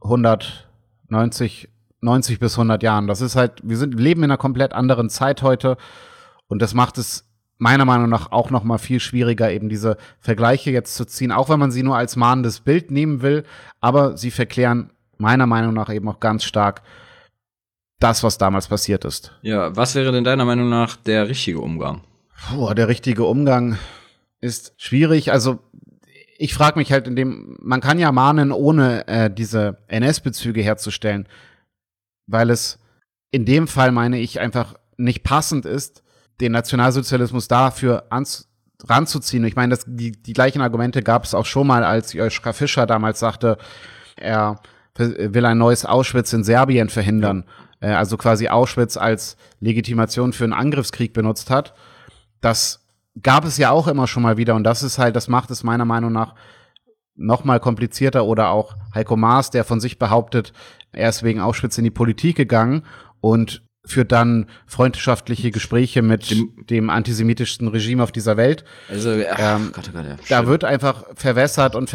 90 bis 100 Jahren. Das ist halt, wir leben in einer komplett anderen Zeit heute und das macht es meiner Meinung nach auch noch mal viel schwieriger, eben diese Vergleiche jetzt zu ziehen, auch wenn man sie nur als mahnendes Bild nehmen will, aber sie verklären meiner Meinung nach eben auch ganz stark das, was damals passiert ist. Ja, was wäre denn deiner Meinung nach der richtige Umgang? Der richtige Umgang ist schwierig, also ich frage mich halt man kann ja mahnen, ohne diese NS-Bezüge herzustellen, weil es in dem Fall, meine ich, einfach nicht passend ist, den Nationalsozialismus dafür ranzuziehen. Ich meine, die gleichen Argumente gab es auch schon mal, als Joschka Fischer damals sagte, er will ein neues Auschwitz in Serbien verhindern, also quasi Auschwitz als Legitimation für einen Angriffskrieg benutzt hat. Das gab es ja auch immer schon mal wieder und das macht es meiner Meinung nach noch mal komplizierter. Oder auch Heiko Maas, der von sich behauptet, er ist wegen Auschwitz in die Politik gegangen und führt dann freundschaftliche Gespräche mit dem antisemitischsten Regime auf dieser Welt. Also, Gott, ja. Da wird einfach verwässert und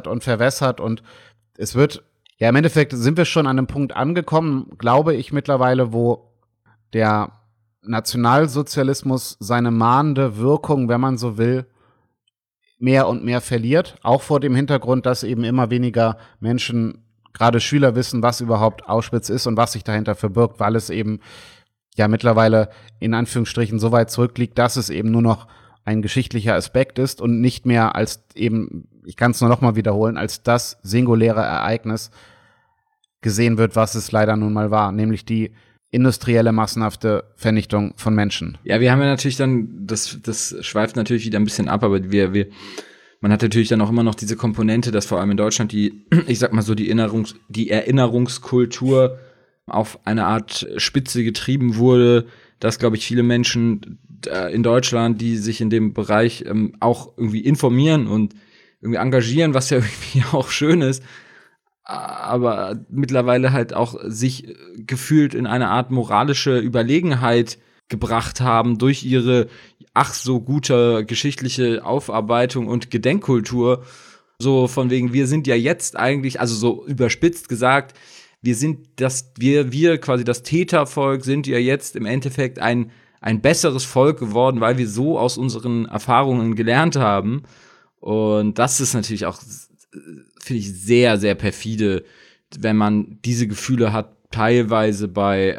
es wird, ja, im Endeffekt sind wir schon an einem Punkt angekommen, glaube ich mittlerweile, wo der Nationalsozialismus seine mahnende Wirkung, wenn man so will, mehr und mehr verliert. Auch vor dem Hintergrund, dass eben immer weniger Menschen, gerade Schüler, wissen, was überhaupt Auschwitz ist und was sich dahinter verbirgt, weil es eben ja mittlerweile in Anführungsstrichen so weit zurückliegt, dass es eben nur noch ein geschichtlicher Aspekt ist und nicht mehr als eben, ich kann es nur noch mal wiederholen, als das singuläre Ereignis gesehen wird, was es leider nun mal war, nämlich die industrielle, massenhafte Vernichtung von Menschen. Ja, wir haben ja natürlich dann, das schweift natürlich wieder ein bisschen ab, aber man hat natürlich dann auch immer noch diese Komponente, dass vor allem in Deutschland ich sag mal so, die Erinnerungskultur auf eine Art Spitze getrieben wurde, dass, glaube ich, viele Menschen in Deutschland, die sich in dem Bereich auch irgendwie informieren und irgendwie engagieren, was ja irgendwie auch schön ist, aber mittlerweile halt auch sich gefühlt in eine Art moralische Überlegenheit gebracht haben durch ihre ach so gute geschichtliche Aufarbeitung und Gedenkkultur. So von wegen, wir sind ja jetzt eigentlich, also so überspitzt gesagt, wir quasi das Tätervolk sind ja jetzt im Endeffekt ein besseres Volk geworden, weil wir so aus unseren Erfahrungen gelernt haben. Und das ist natürlich auch, finde ich, sehr, sehr perfide, wenn man diese Gefühle hat, teilweise bei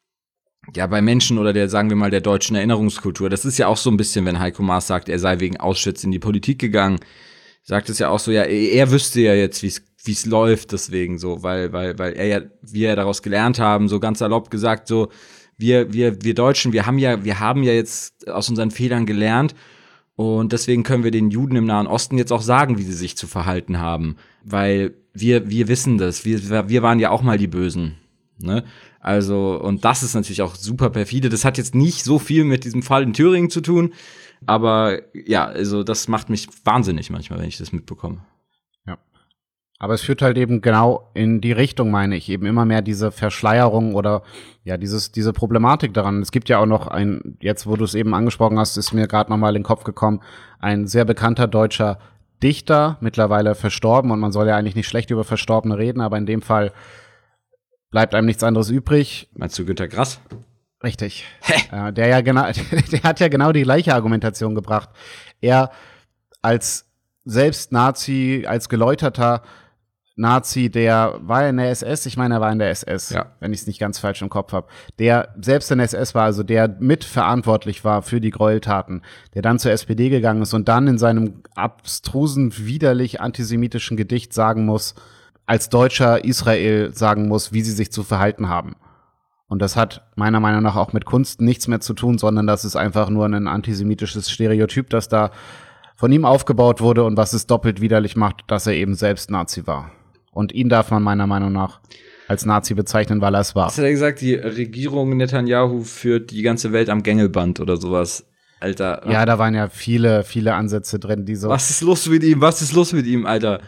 Menschen oder sagen wir mal, der deutschen Erinnerungskultur. Das ist ja auch so ein bisschen, wenn Heiko Maas sagt, er sei wegen Auschwitz in die Politik gegangen, sagt es ja auch so, ja, er wüsste ja jetzt, wie es läuft, deswegen so, weil er ja, wir daraus gelernt haben, so ganz salopp gesagt, so, wir Deutschen, wir haben ja jetzt aus unseren Fehlern gelernt und deswegen können wir den Juden im Nahen Osten jetzt auch sagen, wie sie sich zu verhalten haben, weil wir wissen das, wir waren ja auch mal die Bösen, ne? Also, und das ist natürlich auch super perfide. Das hat jetzt nicht so viel mit diesem Fall in Thüringen zu tun, aber ja, also das macht mich wahnsinnig manchmal, wenn ich das mitbekomme. Ja. Aber es führt halt eben genau in die Richtung, meine ich, eben immer mehr diese Verschleierung oder ja, diese Problematik daran. Es gibt ja auch noch jetzt wo du es eben angesprochen hast, ist mir gerade nochmal in den Kopf gekommen, ein sehr bekannter deutscher Dichter, mittlerweile verstorben, und man soll ja eigentlich nicht schlecht über Verstorbene reden, aber in dem Fall bleibt einem nichts anderes übrig. Meinst du Günter Grass? Richtig. Der hat ja genau die gleiche Argumentation gebracht. Er als selbst Nazi, als geläuterter Nazi, der war in der SS, ich meine, er war in der SS, ja, wenn ich es nicht ganz falsch im Kopf habe, der selbst in der SS war, also der mitverantwortlich war für die Gräueltaten, der dann zur SPD gegangen ist und dann in seinem abstrusen, widerlich antisemitischen Gedicht sagen muss, als Deutscher Israel sagen muss, wie sie sich zu verhalten haben. Und das hat meiner Meinung nach auch mit Kunst nichts mehr zu tun, sondern das ist einfach nur ein antisemitisches Stereotyp, das da von ihm aufgebaut wurde und was es doppelt widerlich macht, dass er eben selbst Nazi war. Und ihn darf man meiner Meinung nach als Nazi bezeichnen, weil er es war. Hast du ja gesagt, die Regierung Netanyahu führt die ganze Welt am Gängelband oder sowas? Alter. Ja, da waren ja viele, viele Ansätze drin, die so. Was ist los mit ihm, Alter?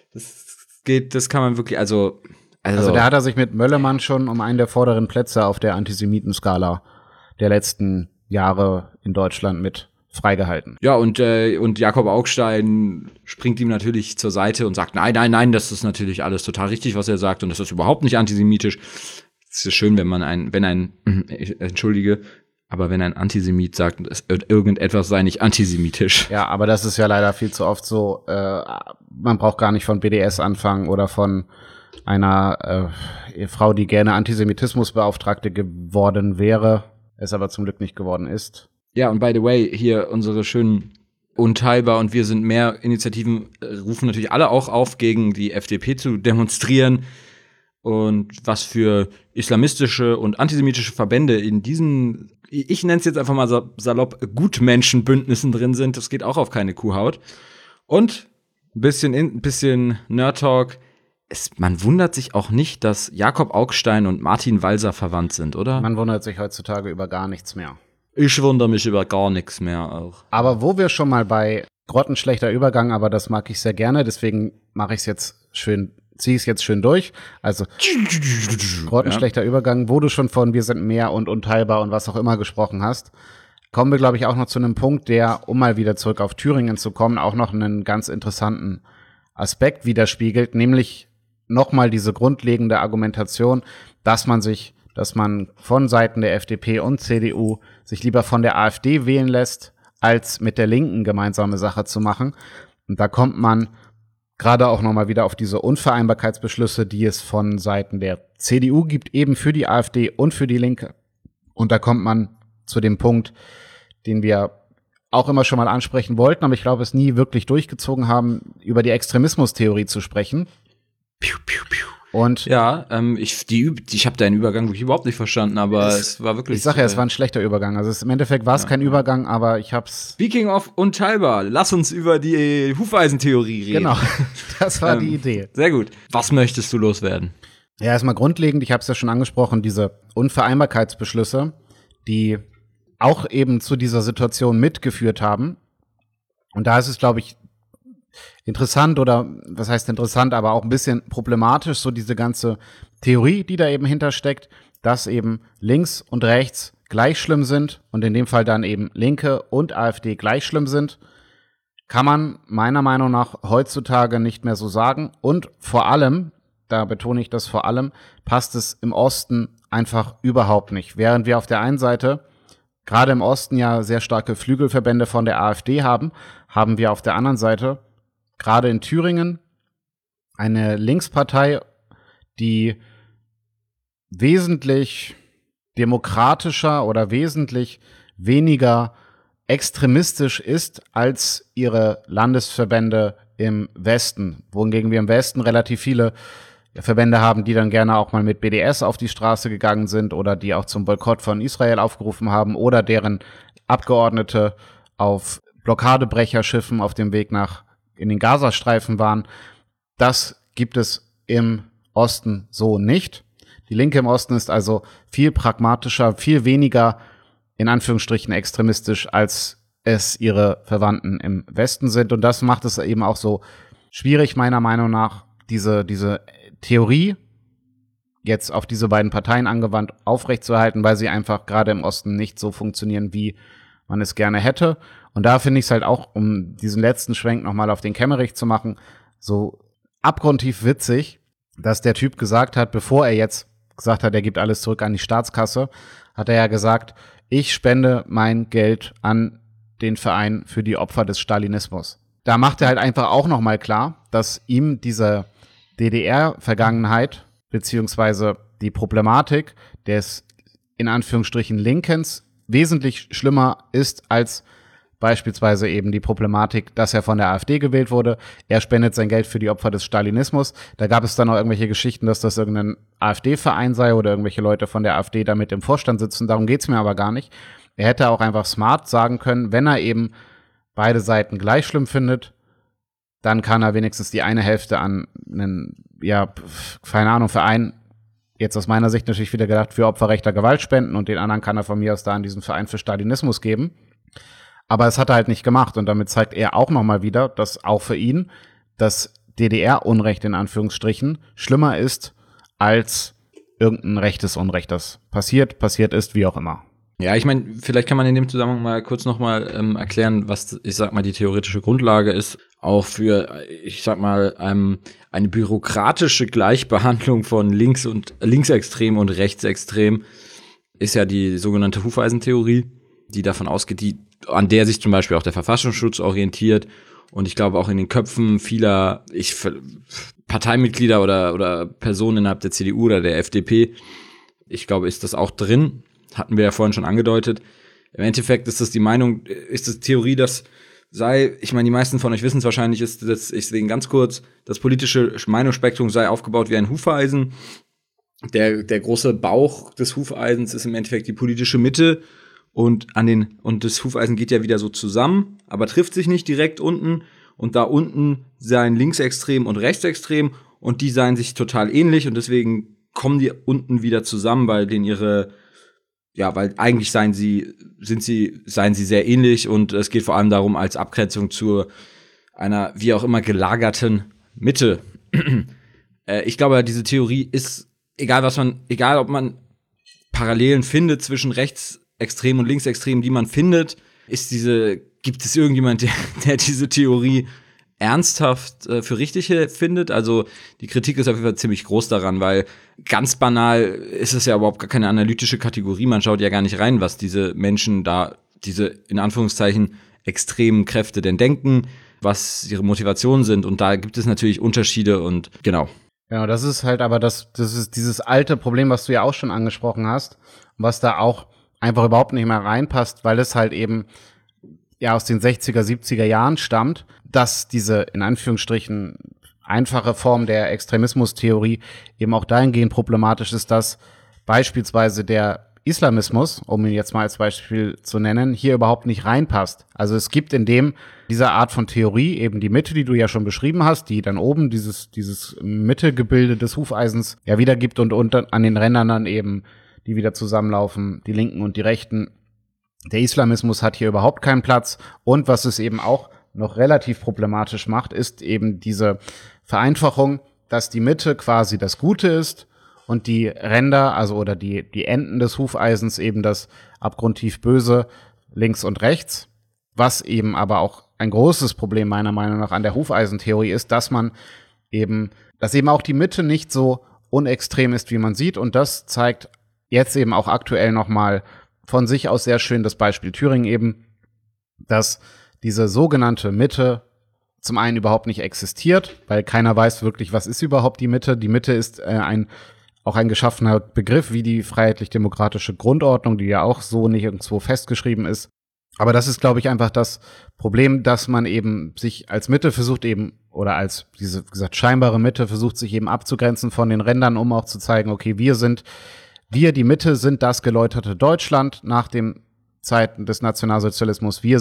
Das kann man wirklich, also da hat er sich mit Möllemann schon um einen der vorderen Plätze auf der Antisemitenskala der letzten Jahre in Deutschland mit freigehalten. Ja, und Jakob Augstein springt ihm natürlich zur Seite und sagt, nein, das ist natürlich alles total richtig, was er sagt, und das ist überhaupt nicht antisemitisch. Es ist schön, wenn ein Antisemit sagt, irgendetwas sei nicht antisemitisch. Ja, aber das ist ja leider viel zu oft so, man braucht gar nicht von BDS anfangen oder von einer Frau, die gerne Antisemitismusbeauftragte geworden wäre, es aber zum Glück nicht geworden ist. Ja, und by the way, hier unsere schönen Unteilbar und Wir sind mehr Initiativen rufen natürlich alle auch auf, gegen die FDP zu demonstrieren. Und was für islamistische und antisemitische Verbände in diesen, ich nenne es jetzt einfach mal salopp, Gutmenschenbündnissen drin sind, das geht auch auf keine Kuhhaut. Und ein bisschen Nerd-Talk, man wundert sich auch nicht, dass Jakob Augstein und Martin Walser verwandt sind, oder? Man wundert sich heutzutage über gar nichts mehr. Ich wundere mich über gar nichts mehr auch. Aber wo wir schon mal bei grottenschlechter Übergang, aber das mag ich sehr gerne, deswegen mache ich es jetzt schön, ziehe es jetzt schön durch. Also grottenschlechter Übergang, wo du schon von Wir sind mehr und Unteilbar und was auch immer gesprochen hast, kommen wir, glaube ich, auch noch zu einem Punkt, der, um mal wieder zurück auf Thüringen zu kommen, auch noch einen ganz interessanten Aspekt widerspiegelt, nämlich nochmal diese grundlegende Argumentation, dass man von Seiten der FDP und CDU sich lieber von der AfD wählen lässt, als mit der Linken gemeinsame Sache zu machen. Und da kommt man gerade auch nochmal wieder auf diese Unvereinbarkeitsbeschlüsse, die es von Seiten der CDU gibt, eben für die AfD und für die Linke. Und da kommt man zu dem Punkt, den wir auch immer schon mal ansprechen wollten, aber ich glaube, es nie wirklich durchgezogen haben, über die Extremismustheorie zu sprechen. Piu, piu, piu. Und ja, ich habe deinen Übergang wirklich überhaupt nicht verstanden, aber es war wirklich. Ich sage ja, es war ein schlechter Übergang. Also im Endeffekt war es kein Übergang, aber ich hab's. Speaking of Unteilbar, lass uns über die Hufeisentheorie reden. Genau, das war die Idee. Sehr gut. Was möchtest du loswerden? Ja, erstmal grundlegend, ich habe es ja schon angesprochen, diese Unvereinbarkeitsbeschlüsse, die auch eben zu dieser Situation mitgeführt haben. Und da ist es, glaube ich, interessant, oder was heißt interessant, aber auch ein bisschen problematisch, so diese ganze Theorie, die da eben hintersteckt, dass eben links und rechts gleich schlimm sind und in dem Fall dann eben Linke und AfD gleich schlimm sind, kann man meiner Meinung nach heutzutage nicht mehr so sagen. Und vor allem, da betone ich das vor allem, passt es im Osten einfach überhaupt nicht. Während wir auf der einen Seite gerade im Osten ja sehr starke Flügelverbände von der AfD haben, haben wir auf der anderen Seite gerade in Thüringen eine Linkspartei, die wesentlich demokratischer oder wesentlich weniger extremistisch ist als ihre Landesverbände im Westen, wohingegen wir im Westen relativ viele Verbände haben, die dann gerne auch mal mit BDS auf die Straße gegangen sind oder die auch zum Boykott von Israel aufgerufen haben oder deren Abgeordnete auf Blockadebrecherschiffen auf dem Weg in den Gazastreifen waren. Das gibt es im Osten so nicht. Die Linke im Osten ist also viel pragmatischer, viel weniger in Anführungsstrichen extremistisch, als es ihre Verwandten im Westen sind. Und das macht es eben auch so schwierig, meiner Meinung nach, diese Theorie jetzt auf diese beiden Parteien angewandt aufrechtzuerhalten, weil sie einfach gerade im Osten nicht so funktionieren, wie man es gerne hätte. Und da finde ich es halt auch, um diesen letzten Schwenk nochmal auf den Kemmerich zu machen, so abgrundtief witzig, dass der Typ gesagt hat, bevor er jetzt gesagt hat, er gibt alles zurück an die Staatskasse, hat er ja gesagt, ich spende mein Geld an den Verein für die Opfer des Stalinismus. Da macht er halt einfach auch nochmal klar, dass ihm diese DDR-Vergangenheit beziehungsweise die Problematik des in Anführungsstrichen Linkens wesentlich schlimmer ist als beispielsweise eben die Problematik, dass er von der AfD gewählt wurde. Er spendet sein Geld für die Opfer des Stalinismus. Da gab es dann auch irgendwelche Geschichten, dass das irgendein AfD-Verein sei oder irgendwelche Leute von der AfD da mit im Vorstand sitzen. Darum geht's mir aber gar nicht. Er hätte auch einfach smart sagen können, wenn er eben beide Seiten gleich schlimm findet, dann kann er wenigstens die eine Hälfte an einen, keine Ahnung, Verein, jetzt aus meiner Sicht natürlich wieder gedacht, für Opfer rechter Gewalt spenden und den anderen kann er von mir aus da an diesen Verein für Stalinismus geben. Aber es hat er halt nicht gemacht und damit zeigt er auch nochmal wieder, dass auch für ihn das DDR-Unrecht in Anführungsstrichen schlimmer ist als irgendein rechtes Unrecht, das passiert ist, wie auch immer. Ja, ich meine, vielleicht kann man in dem Zusammenhang mal kurz nochmal erklären, was, ich sag mal, die theoretische Grundlage ist, auch für, ich sag mal, eine bürokratische Gleichbehandlung von linksextrem und rechtsextrem ist ja die sogenannte Hufeisentheorie, die davon ausgeht, an der sich zum Beispiel auch der Verfassungsschutz orientiert und ich glaube auch in den Köpfen vieler Parteimitglieder oder Personen innerhalb der CDU oder der FDP, ich glaube, ist das auch drin. Hatten wir ja vorhin schon angedeutet. Im Endeffekt ist das die Meinung, ist das Theorie, dass ich meine, die meisten von euch wissen es wahrscheinlich, ist das, ich sehe ganz kurz, das politische Meinungsspektrum sei aufgebaut wie ein Hufeisen. Der große Bauch des Hufeisens ist im Endeffekt die politische Mitte und das Hufeisen geht ja wieder so zusammen, aber trifft sich nicht direkt unten und da unten seien linksextrem und rechtsextrem und die seien sich total ähnlich und deswegen kommen die unten wieder zusammen, weil weil eigentlich seien sie sehr ähnlich und es geht vor allem darum, als Abgrenzung zu einer wie auch immer gelagerten Mitte. Ich glaube, diese Theorie ist, egal ob man Parallelen findet zwischen Rechtsextremen und Linksextremen, die man findet, gibt es irgendjemand, der diese Theorie ernsthaft für richtig findet. Also die Kritik ist auf jeden Fall ziemlich groß daran, weil ganz banal ist es ja überhaupt gar keine analytische Kategorie. Man schaut ja gar nicht rein, was diese Menschen da, diese in Anführungszeichen extremen Kräfte denn denken, was ihre Motivationen sind. Und da gibt es natürlich Unterschiede und genau. Genau, das ist halt aber das ist dieses alte Problem, was du ja auch schon angesprochen hast, was da auch einfach überhaupt nicht mehr reinpasst, weil es halt eben ja aus den 60er, 70er Jahren stammt, dass diese in Anführungsstrichen einfache Form der Extremismustheorie eben auch dahingehend problematisch ist, dass beispielsweise der Islamismus, um ihn jetzt mal als Beispiel zu nennen, hier überhaupt nicht reinpasst. Also es gibt in dieser Art von Theorie eben die Mitte, die du ja schon beschrieben hast, die dann oben dieses Mittelgebilde des Hufeisens ja wiedergibt und an den Rändern dann eben die wieder zusammenlaufen, die Linken und die Rechten. Der Islamismus hat hier überhaupt keinen Platz. Und was es eben auch noch relativ problematisch macht, ist eben diese Vereinfachung, dass die Mitte quasi das Gute ist und die Ränder, also oder die Enden des Hufeisens eben das abgrundtief Böse links und rechts, was eben aber auch ein großes Problem meiner Meinung nach an der Hufeisentheorie ist, dass eben auch die Mitte nicht so unextrem ist, wie man sieht, und das zeigt jetzt eben auch aktuell nochmal von sich aus sehr schön das Beispiel Thüringen eben, dass diese sogenannte Mitte zum einen überhaupt nicht existiert, weil keiner weiß wirklich, was ist überhaupt die Mitte. Die Mitte ist auch ein geschaffener Begriff wie die freiheitlich-demokratische Grundordnung, die ja auch so nicht irgendwo festgeschrieben ist. Aber das ist, glaube ich, einfach das Problem, dass man eben sich als Mitte versucht eben, oder als diese, wie gesagt, scheinbare Mitte versucht, sich eben abzugrenzen von den Rändern, um auch zu zeigen, okay, die Mitte sind das geläuterte Deutschland nach den Zeiten des Nationalsozialismus. Wir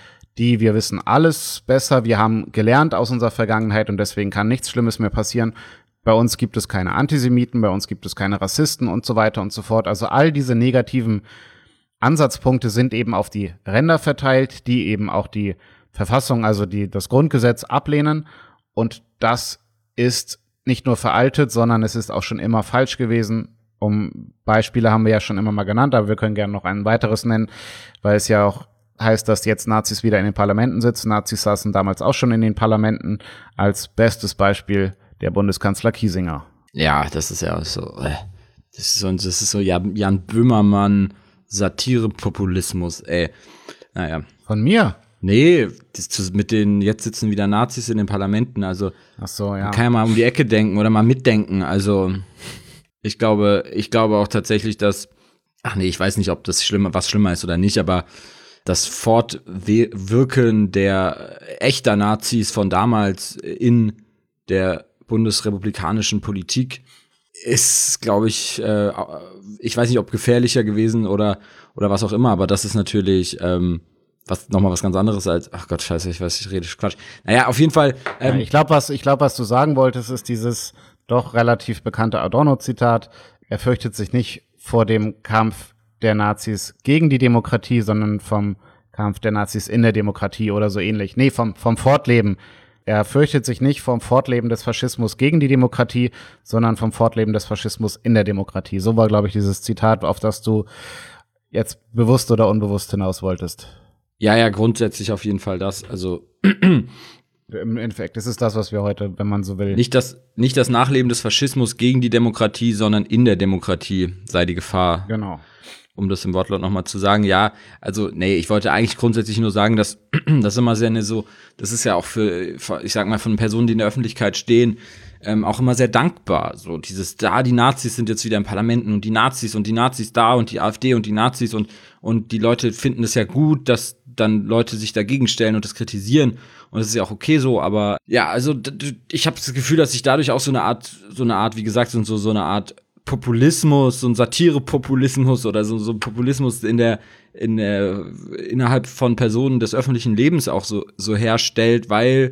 wissen alles besser, wir haben gelernt aus unserer Vergangenheit und deswegen kann nichts Schlimmes mehr passieren. Bei uns gibt es keine Antisemiten, bei uns gibt es keine Rassisten und so weiter und so fort. Also all diese negativen Ansatzpunkte sind eben auf die Ränder verteilt, die eben auch die Verfassung, also das Grundgesetz ablehnen. Und das ist nicht nur veraltet, sondern es ist auch schon immer falsch gewesen. Beispiele haben wir ja schon immer mal genannt, aber wir können gerne noch ein weiteres nennen, weil es ja auch heißt, dass jetzt Nazis wieder in den Parlamenten sitzen. Nazis saßen damals auch schon in den Parlamenten. Als bestes Beispiel der Bundeskanzler Kiesinger. Ja, das ist ja so, das ist so Jan Böhmermann Satirepopulismus, ey. Naja. Von mir? Nee, jetzt sitzen wieder Nazis in den Parlamenten, also. Ach so, ja. Man kann ja mal um die Ecke denken oder mal mitdenken, also. Ich glaube auch tatsächlich, dass, ich weiß nicht, ob das was schlimmer ist oder nicht, aber das Fortwirken der echter Nazis von damals in der bundesrepublikanischen Politik ist, glaube ich, ich weiß nicht, ob gefährlicher gewesen oder was auch immer, aber das ist natürlich was ganz anderes als, ach Gott, scheiße, ich rede Quatsch. Naja, auf jeden Fall. Ich glaube, was du sagen wolltest, ist dieses doch relativ bekannte Adorno-Zitat. Er fürchtet sich nicht vor dem Kampf der Nazis gegen die Demokratie, sondern vom Kampf der Nazis in der Demokratie oder so ähnlich. Nee, vom Fortleben. Er fürchtet sich nicht vom Fortleben des Faschismus gegen die Demokratie, sondern vom Fortleben des Faschismus in der Demokratie. So war, glaube ich, dieses Zitat, auf das du jetzt bewusst oder unbewusst hinaus wolltest. Ja, grundsätzlich auf jeden Fall das. Also im Endeffekt, das ist das, was wir heute, wenn man so will. Nicht das Nachleben des Faschismus gegen die Demokratie, sondern in der Demokratie sei die Gefahr. Genau. Um das im Wortlaut nochmal zu sagen, ja, also, ich wollte eigentlich grundsätzlich nur sagen, dass das immer sehr das ist ja auch für, ich sag mal, von Personen, die in der Öffentlichkeit stehen, auch immer sehr dankbar. So die Nazis sind jetzt wieder im Parlamenten und die Nazis da und die AfD und die Nazis und die Leute finden es ja gut, dass dann Leute sich dagegen stellen und das kritisieren und das ist ja auch okay so, aber ja, also ich habe das Gefühl, dass sich dadurch auch so eine Art, wie gesagt, so eine Art Populismus, so ein Satirepopulismus oder so ein Populismus innerhalb von Personen des öffentlichen Lebens auch so herstellt, weil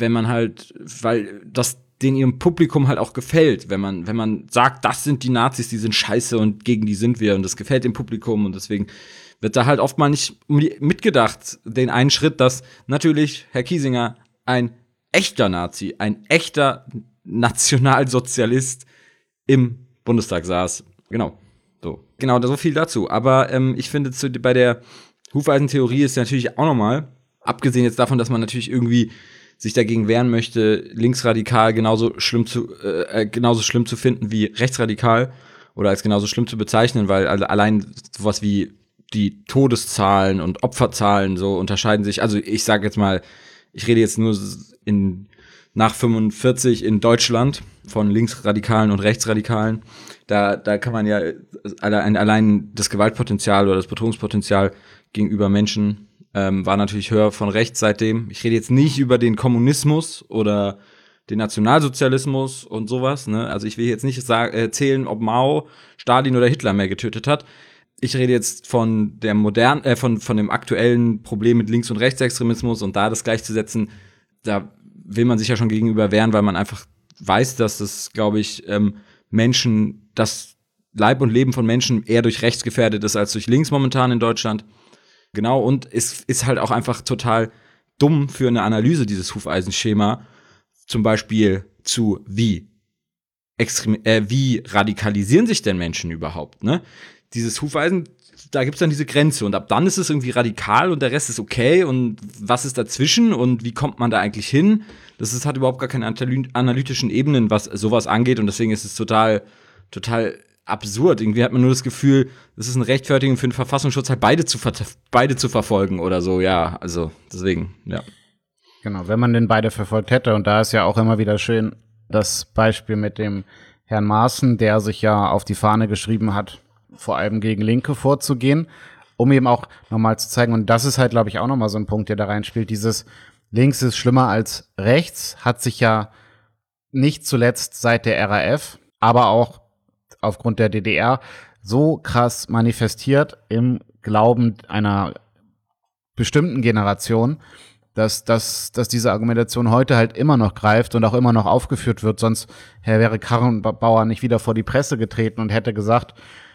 das denen ihrem Publikum halt auch gefällt, wenn man sagt, das sind die Nazis, die sind scheiße und gegen die sind wir und das gefällt dem Publikum und deswegen wird da halt oft mal nicht mitgedacht, den einen Schritt, dass natürlich Herr Kiesinger ein echter Nazi, ein echter Nationalsozialist im Bundestag saß. Genau, so viel dazu. Aber ich finde, bei der Hufeisentheorie ist natürlich auch nochmal, abgesehen jetzt davon, dass man natürlich irgendwie sich dagegen wehren möchte, linksradikal genauso schlimm zu finden wie rechtsradikal oder als genauso schlimm zu bezeichnen, weil allein sowas wie die Todeszahlen und Opferzahlen so unterscheiden sich. Also ich sage jetzt mal, ich rede jetzt nur nach 45 in Deutschland von Linksradikalen und Rechtsradikalen. Da kann man ja allein das Gewaltpotenzial oder das Bedrohungspotenzial gegenüber Menschen war natürlich höher von rechts seitdem. Ich rede jetzt nicht über den Kommunismus oder den Nationalsozialismus und sowas. Ne? Also ich will jetzt nicht erzählen, ob Mao, Stalin oder Hitler mehr getötet hat. Ich rede jetzt von der von dem aktuellen Problem mit Links- und Rechtsextremismus und da das gleichzusetzen, da will man sich ja schon gegenüber wehren, weil man einfach weiß, dass das, glaube ich, das Leib und Leben von Menschen eher durch rechts gefährdet ist als durch links momentan in Deutschland. Genau, und es ist halt auch einfach total dumm für eine Analyse dieses Hufeisenschema, zum Beispiel zu wie wie radikalisieren sich denn Menschen überhaupt, ne? Dieses Hufeisen, da gibt's dann diese Grenze und ab dann ist es irgendwie radikal und der Rest ist okay und was ist dazwischen und wie kommt man da eigentlich hin? Hat überhaupt gar keine analytischen Ebenen, was sowas angeht und deswegen ist es total absurd. Irgendwie hat man nur das Gefühl, das ist ein Rechtfertigung für den Verfassungsschutz, halt beide zu verfolgen oder so, ja, also deswegen, ja. Genau, wenn man den beide verfolgt hätte und da ist ja auch immer wieder schön das Beispiel mit dem Herrn Maaßen, der sich ja auf die Fahne geschrieben hat, vor allem gegen Linke vorzugehen, um eben auch nochmal zu zeigen, und das ist halt, glaube ich, auch nochmal so ein Punkt, der da reinspielt, dieses Links ist schlimmer als rechts, hat sich ja nicht zuletzt seit der RAF, aber auch aufgrund der DDR so krass manifestiert im Glauben einer bestimmten Generation, dass diese Argumentation heute halt immer noch greift und auch immer noch aufgeführt wird, sonst wäre Karrenbauer nicht wieder vor die Presse getreten und hätte gesagt,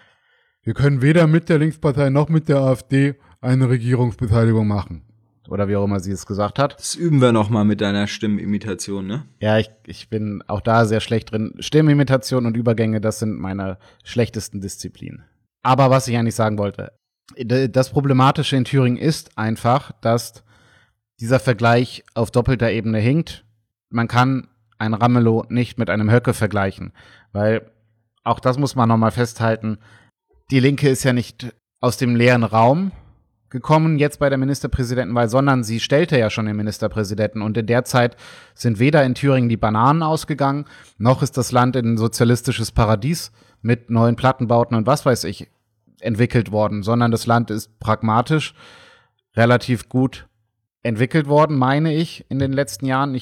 wir können weder mit der Linkspartei noch mit der AfD eine Regierungsbeteiligung machen. Oder wie auch immer sie es gesagt hat. Das üben wir noch mal mit deiner Stimmenimitation, ne? Ja, ich bin auch da sehr schlecht drin. Stimmenimitation und Übergänge, das sind meine schlechtesten Disziplinen. Aber was ich eigentlich sagen wollte, das Problematische in Thüringen ist einfach, dass dieser Vergleich auf doppelter Ebene hinkt. Man kann ein Ramelow nicht mit einem Höcke vergleichen, weil auch das muss man noch mal festhalten. Die Linke ist ja nicht aus dem leeren Raum gekommen jetzt bei der Ministerpräsidentenwahl, sondern sie stellte ja schon den Ministerpräsidenten. Und in der Zeit sind weder in Thüringen die Bananen ausgegangen, noch ist das Land in ein sozialistisches Paradies mit neuen Plattenbauten und was weiß ich entwickelt worden, sondern das Land ist pragmatisch relativ gut entwickelt worden, meine ich, in den letzten Jahren.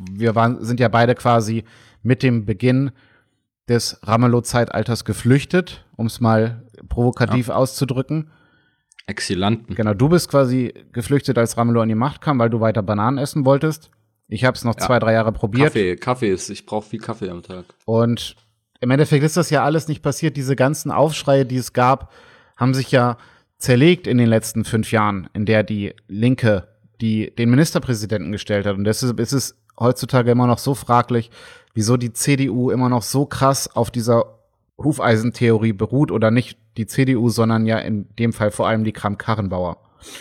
Sind ja beide quasi mit dem Beginn des Ramelow-Zeitalters geflüchtet, um es mal provokativ auszudrücken. Exilanten. Genau, du bist quasi geflüchtet, als Ramelow an die Macht kam, weil du weiter Bananen essen wolltest. Ich habe es noch 2-3 Jahre probiert. Ich brauche viel Kaffee am Tag. Und im Endeffekt ist das ja alles nicht passiert. Diese ganzen Aufschreie, die es gab, haben sich ja zerlegt in den letzten 5 Jahren, in der die Linke den Ministerpräsidenten gestellt hat. Und deshalb ist es heutzutage immer noch so fraglich, wieso die CDU immer noch so krass auf dieser Hufeisentheorie beruht oder nicht die CDU, sondern ja in dem Fall vor allem die Kramp-Karrenbauer.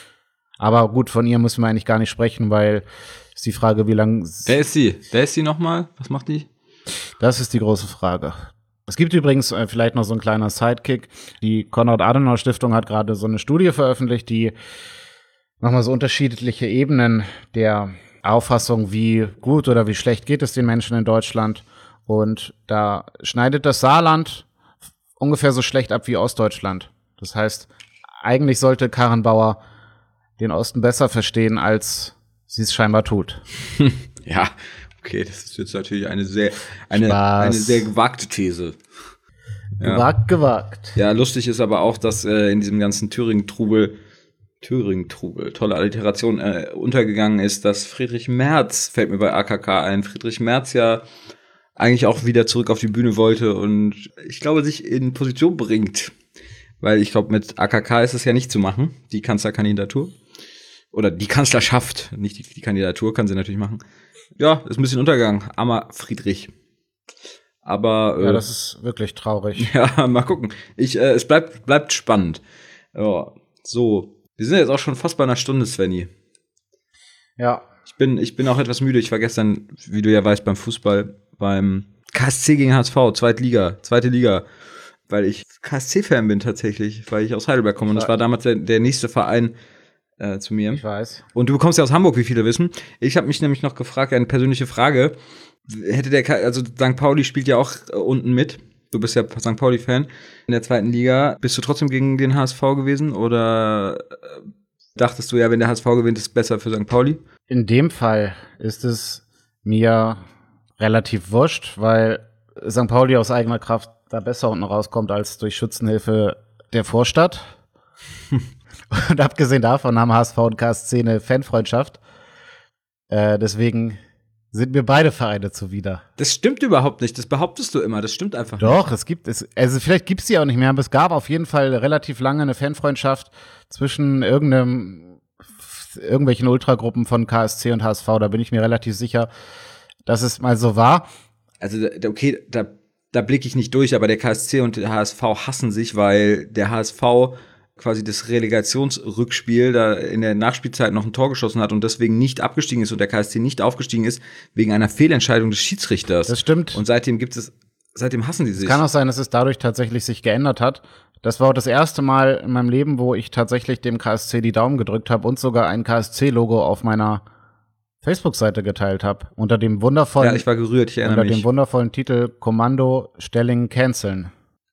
Aber gut, von ihr müssen wir eigentlich gar nicht sprechen, weil ist die Frage, wie lange. Wer ist sie? Wer ist sie nochmal? Was macht die? Das ist die große Frage. Es gibt übrigens vielleicht noch so ein kleiner Sidekick. Die Konrad-Adenauer-Stiftung hat gerade so eine Studie veröffentlicht, die nochmal so unterschiedliche Ebenen der Auffassung, wie gut oder wie schlecht geht es den Menschen in Deutschland. Und da schneidet das Saarland ungefähr so schlecht ab wie Ostdeutschland. Das heißt, eigentlich sollte Karrenbauer den Osten besser verstehen, als sie es scheinbar tut. Ja, okay, das ist jetzt natürlich eine sehr gewagte These. Ja. Gewagt. Ja, lustig ist aber auch, dass in diesem ganzen Thüringen-Trubel, tolle Alliteration, untergegangen ist, dass Friedrich Merz, fällt mir bei AKK ein, Friedrich Merz ja eigentlich auch wieder zurück auf die Bühne wollte und ich glaube, sich in Position bringt. Weil ich glaube, mit AKK ist es ja nicht zu machen, die Kanzlerkandidatur. Oder die Kanzlerschaft, nicht die Kandidatur, kann sie natürlich machen. Ja, ist ein bisschen untergegangen, armer Friedrich. Aber ja, das ist wirklich traurig. Ja, mal gucken. Es bleibt spannend. Ja, so. Wir sind jetzt auch schon fast bei einer Stunde, Svenny. Ja. Ich bin auch etwas müde. Ich war gestern, wie du ja weißt, beim Fußball, beim KSC gegen HSV, zweite Liga. Weil ich KSC-Fan bin tatsächlich, weil ich aus Heidelberg komme. Und das war damals der nächste Verein zu mir. Ich weiß. Und du kommst ja aus Hamburg, wie viele wissen. Ich habe mich nämlich noch gefragt, eine persönliche Frage. Also St. Pauli spielt ja auch unten mit. Du bist ja St. Pauli-Fan in der zweiten Liga. Bist du trotzdem gegen den HSV gewesen? Oder dachtest du ja, wenn der HSV gewinnt, ist es besser für St. Pauli? In dem Fall ist es mir relativ wurscht, weil St. Pauli aus eigener Kraft da besser unten rauskommt als durch Schützenhilfe der Vorstadt. Und abgesehen davon haben HSV und KSC eine Fanfreundschaft. Deswegen sind mir beide Vereine zuwider. Das stimmt überhaupt nicht. Das behauptest du immer. Das stimmt einfach Doch, nicht. Also vielleicht gibt es die auch nicht mehr, aber es gab auf jeden Fall relativ lange eine Fanfreundschaft zwischen irgendwelchen Ultragruppen von KSC und HSV. Da bin ich mir relativ sicher, dass es mal so war. Also, okay, da da blicke ich nicht durch, aber der KSC und der HSV hassen sich, weil der HSV quasi das Relegationsrückspiel da in der Nachspielzeit noch ein Tor geschossen hat und deswegen nicht abgestiegen ist und der KSC nicht aufgestiegen ist wegen einer Fehlentscheidung des Schiedsrichters. Das stimmt. Und seitdem hassen die sich. Es kann auch sein, dass es dadurch tatsächlich sich geändert hat. Das war auch das erste Mal in meinem Leben, wo ich tatsächlich dem KSC die Daumen gedrückt habe und sogar ein KSC-Logo auf meiner Facebook-Seite geteilt habe. Unter dem wundervollen, ja, ich war gerührt, ich erinnere mich. Unter dem wundervollen Titel Kommando Stellingen canceln.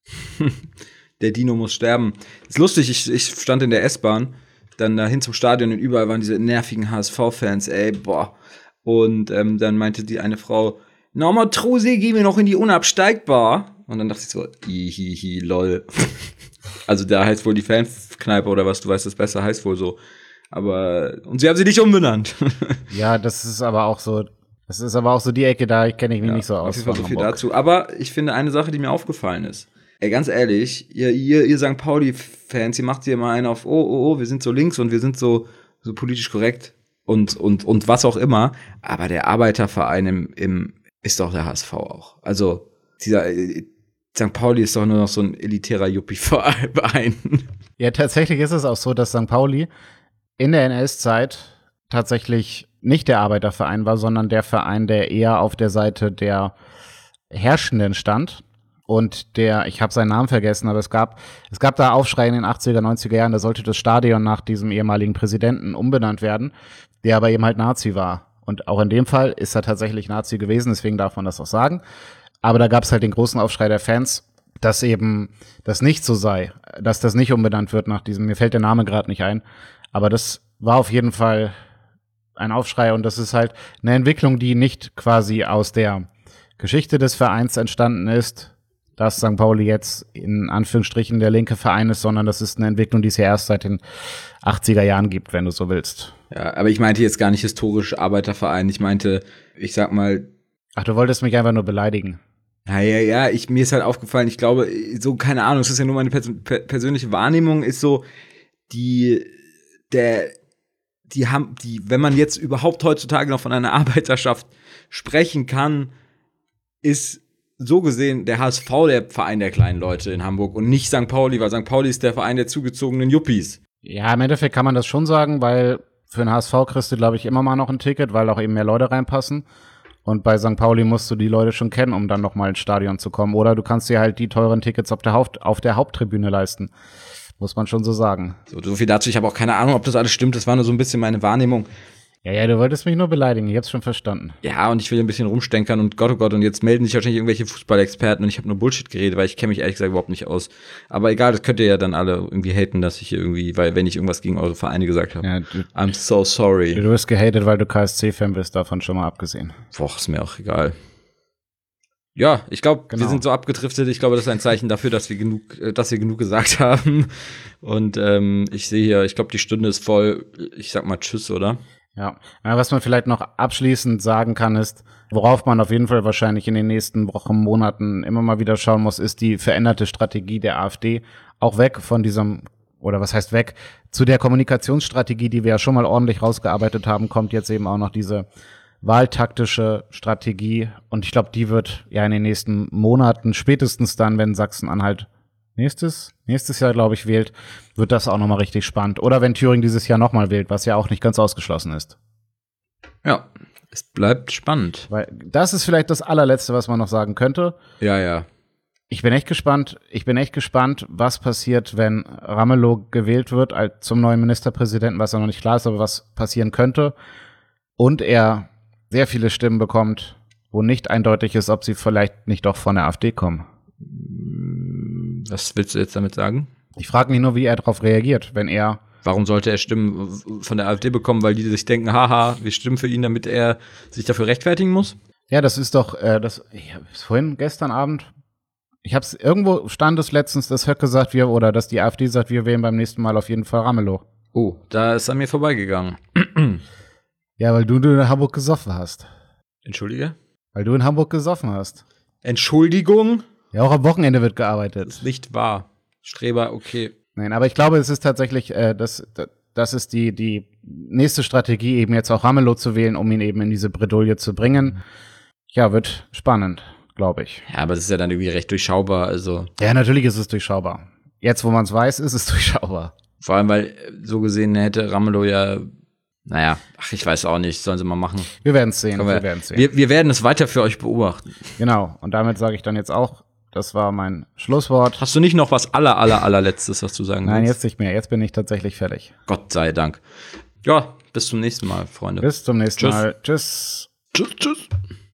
Der Dino muss sterben. Ist lustig, ich stand in der S-Bahn, dann dahin zum Stadion und überall waren diese nervigen HSV-Fans, ey, boah. Und dann meinte die eine Frau, Norma Truse, gehen wir noch in die Unabsteigbar. Und dann dachte ich so, hihihi, lol. Also da heißt wohl die Fankneipe oder was, du weißt es besser, heißt wohl so. Aber, und sie haben sie nicht umbenannt. Ja, das ist aber auch so die Ecke, da kenne ich mich nicht so aus. Auf jeden Fall so viel dazu. Aber ich finde eine Sache, die mir aufgefallen ist. Ey, ganz ehrlich, ihr St. Pauli-Fans, ihr macht hier mal einen auf, wir sind so links und wir sind so politisch korrekt und was auch immer. Aber der Arbeiterverein ist doch der HSV auch. Also, dieser St. Pauli ist doch nur noch so ein elitärer Juppie-Verein. Ja, tatsächlich ist es auch so, dass St. Pauli in der NS-Zeit tatsächlich nicht der Arbeiterverein war, sondern der Verein, der eher auf der Seite der Herrschenden stand. Und ich habe seinen Namen vergessen, aber es gab da Aufschrei in den 80er, 90er Jahren, da sollte das Stadion nach diesem ehemaligen Präsidenten umbenannt werden, der aber eben halt Nazi war. Und auch in dem Fall ist er tatsächlich Nazi gewesen, deswegen darf man das auch sagen. Aber da gab es halt den großen Aufschrei der Fans, dass eben das nicht so sei, dass das nicht umbenannt wird nach diesem, mir fällt der Name gerade nicht ein. Aber das war auf jeden Fall ein Aufschrei und das ist halt eine Entwicklung, die nicht quasi aus der Geschichte des Vereins entstanden ist, dass St. Pauli jetzt in Anführungsstrichen der linke Verein ist, sondern das ist eine Entwicklung, die es ja erst seit den 80er Jahren gibt, wenn du so willst. Ja, aber ich meinte jetzt gar nicht historisch Arbeiterverein, ich meinte, ich sag mal. Ach, du wolltest mich einfach nur beleidigen. Ja, mir ist halt aufgefallen, ich glaube, so, keine Ahnung, es ist ja nur meine persönliche Wahrnehmung, ist so, wenn man jetzt überhaupt heutzutage noch von einer Arbeiterschaft sprechen kann, ist so gesehen der HSV der Verein der kleinen Leute in Hamburg und nicht St. Pauli, weil St. Pauli ist der Verein der zugezogenen Yuppies. Ja, im Endeffekt kann man das schon sagen, weil für den HSV kriegst du, glaube ich, immer mal noch ein Ticket, weil auch eben mehr Leute reinpassen. Und bei St. Pauli musst du die Leute schon kennen, um dann noch mal ins Stadion zu kommen. Oder du kannst dir halt die teuren Tickets auf der Haupttribüne leisten. Muss man schon so sagen. So viel dazu. Ich habe auch keine Ahnung, ob das alles stimmt. Das war nur so ein bisschen meine Wahrnehmung. Ja, du wolltest mich nur beleidigen. Ich hab's schon verstanden. Ja, und ich will ein bisschen rumstenkern und Gott, oh Gott, und jetzt melden sich wahrscheinlich irgendwelche Fußballexperten und ich habe nur Bullshit geredet, weil ich kenne mich ehrlich gesagt überhaupt nicht aus. Aber egal, das könnt ihr ja dann alle irgendwie haten, dass ich hier irgendwie, weil wenn ich irgendwas gegen eure Vereine gesagt habe. Ja, I'm so sorry. Du wirst gehatet, weil du KSC-Fan bist, davon schon mal abgesehen. Boah, ist mir auch egal. Ja, ich glaube, Wir sind so abgedriftet. Ich glaube, das ist ein Zeichen dafür, dass wir genug gesagt haben. Und ich sehe hier, ich glaube, die Stunde ist voll. Ich sag mal Tschüss, oder? Ja, was man vielleicht noch abschließend sagen kann, ist, worauf man auf jeden Fall wahrscheinlich in den nächsten Wochen, Monaten immer mal wieder schauen muss, ist die veränderte Strategie der AfD. Auch weg von diesem, oder was heißt weg, zu der Kommunikationsstrategie, die wir ja schon mal ordentlich rausgearbeitet haben, kommt jetzt eben auch noch diese wahltaktische Strategie. Und ich glaube, die wird ja in den nächsten Monaten, spätestens dann, wenn Sachsen-Anhalt nächstes Jahr, glaube ich, wählt, wird das auch nochmal richtig spannend. Oder wenn Thüringen dieses Jahr nochmal wählt, was ja auch nicht ganz ausgeschlossen ist. Ja, es bleibt spannend. Weil das ist vielleicht das allerletzte, was man noch sagen könnte. Ja. Ich bin echt gespannt, was passiert, wenn Ramelow gewählt wird zum neuen Ministerpräsidenten, was ja noch nicht klar ist, aber was passieren könnte. Und er sehr viele Stimmen bekommt, wo nicht eindeutig ist, ob sie vielleicht nicht doch von der AfD kommen. Was willst du jetzt damit sagen? Ich frage mich nur, wie er darauf reagiert, wenn er. Warum sollte er Stimmen von der AfD bekommen, weil die sich denken, haha, wir stimmen für ihn, damit er sich dafür rechtfertigen muss? Ja, das ist doch, ich habe es gestern Abend, irgendwo stand es letztens, dass Höcke sagt, dass die AfD sagt, wir wählen beim nächsten Mal auf jeden Fall Ramelow. Oh, da ist an mir vorbeigegangen. Ja, weil du in Hamburg gesoffen hast. Entschuldige? Weil du in Hamburg gesoffen hast. Entschuldigung? Ja, auch am Wochenende wird gearbeitet. Das ist nicht wahr. Streber, okay. Nein, aber ich glaube, es ist tatsächlich, das ist die nächste Strategie, eben jetzt auch Ramelow zu wählen, um ihn eben in diese Bredouille zu bringen. Ja, wird spannend. glaube ich. Ja, aber das ist ja dann irgendwie recht durchschaubar, also. Ja, natürlich ist es durchschaubar. Jetzt, wo man es weiß, ist es durchschaubar. Vor allem, weil so gesehen hätte Ramelow ja, naja, ich weiß auch nicht, sollen sie mal machen. Wir werden es sehen. Wir werden es weiter für euch beobachten. Genau, und damit sage ich dann jetzt auch, das war mein Schlusswort. Hast du nicht noch was allerletztes, was du sagen willst? Nein, jetzt nicht mehr. Jetzt bin ich tatsächlich fertig. Gott sei Dank. Ja, bis zum nächsten Mal, Freunde. Bis zum nächsten Mal. Tschüss. Tschüss.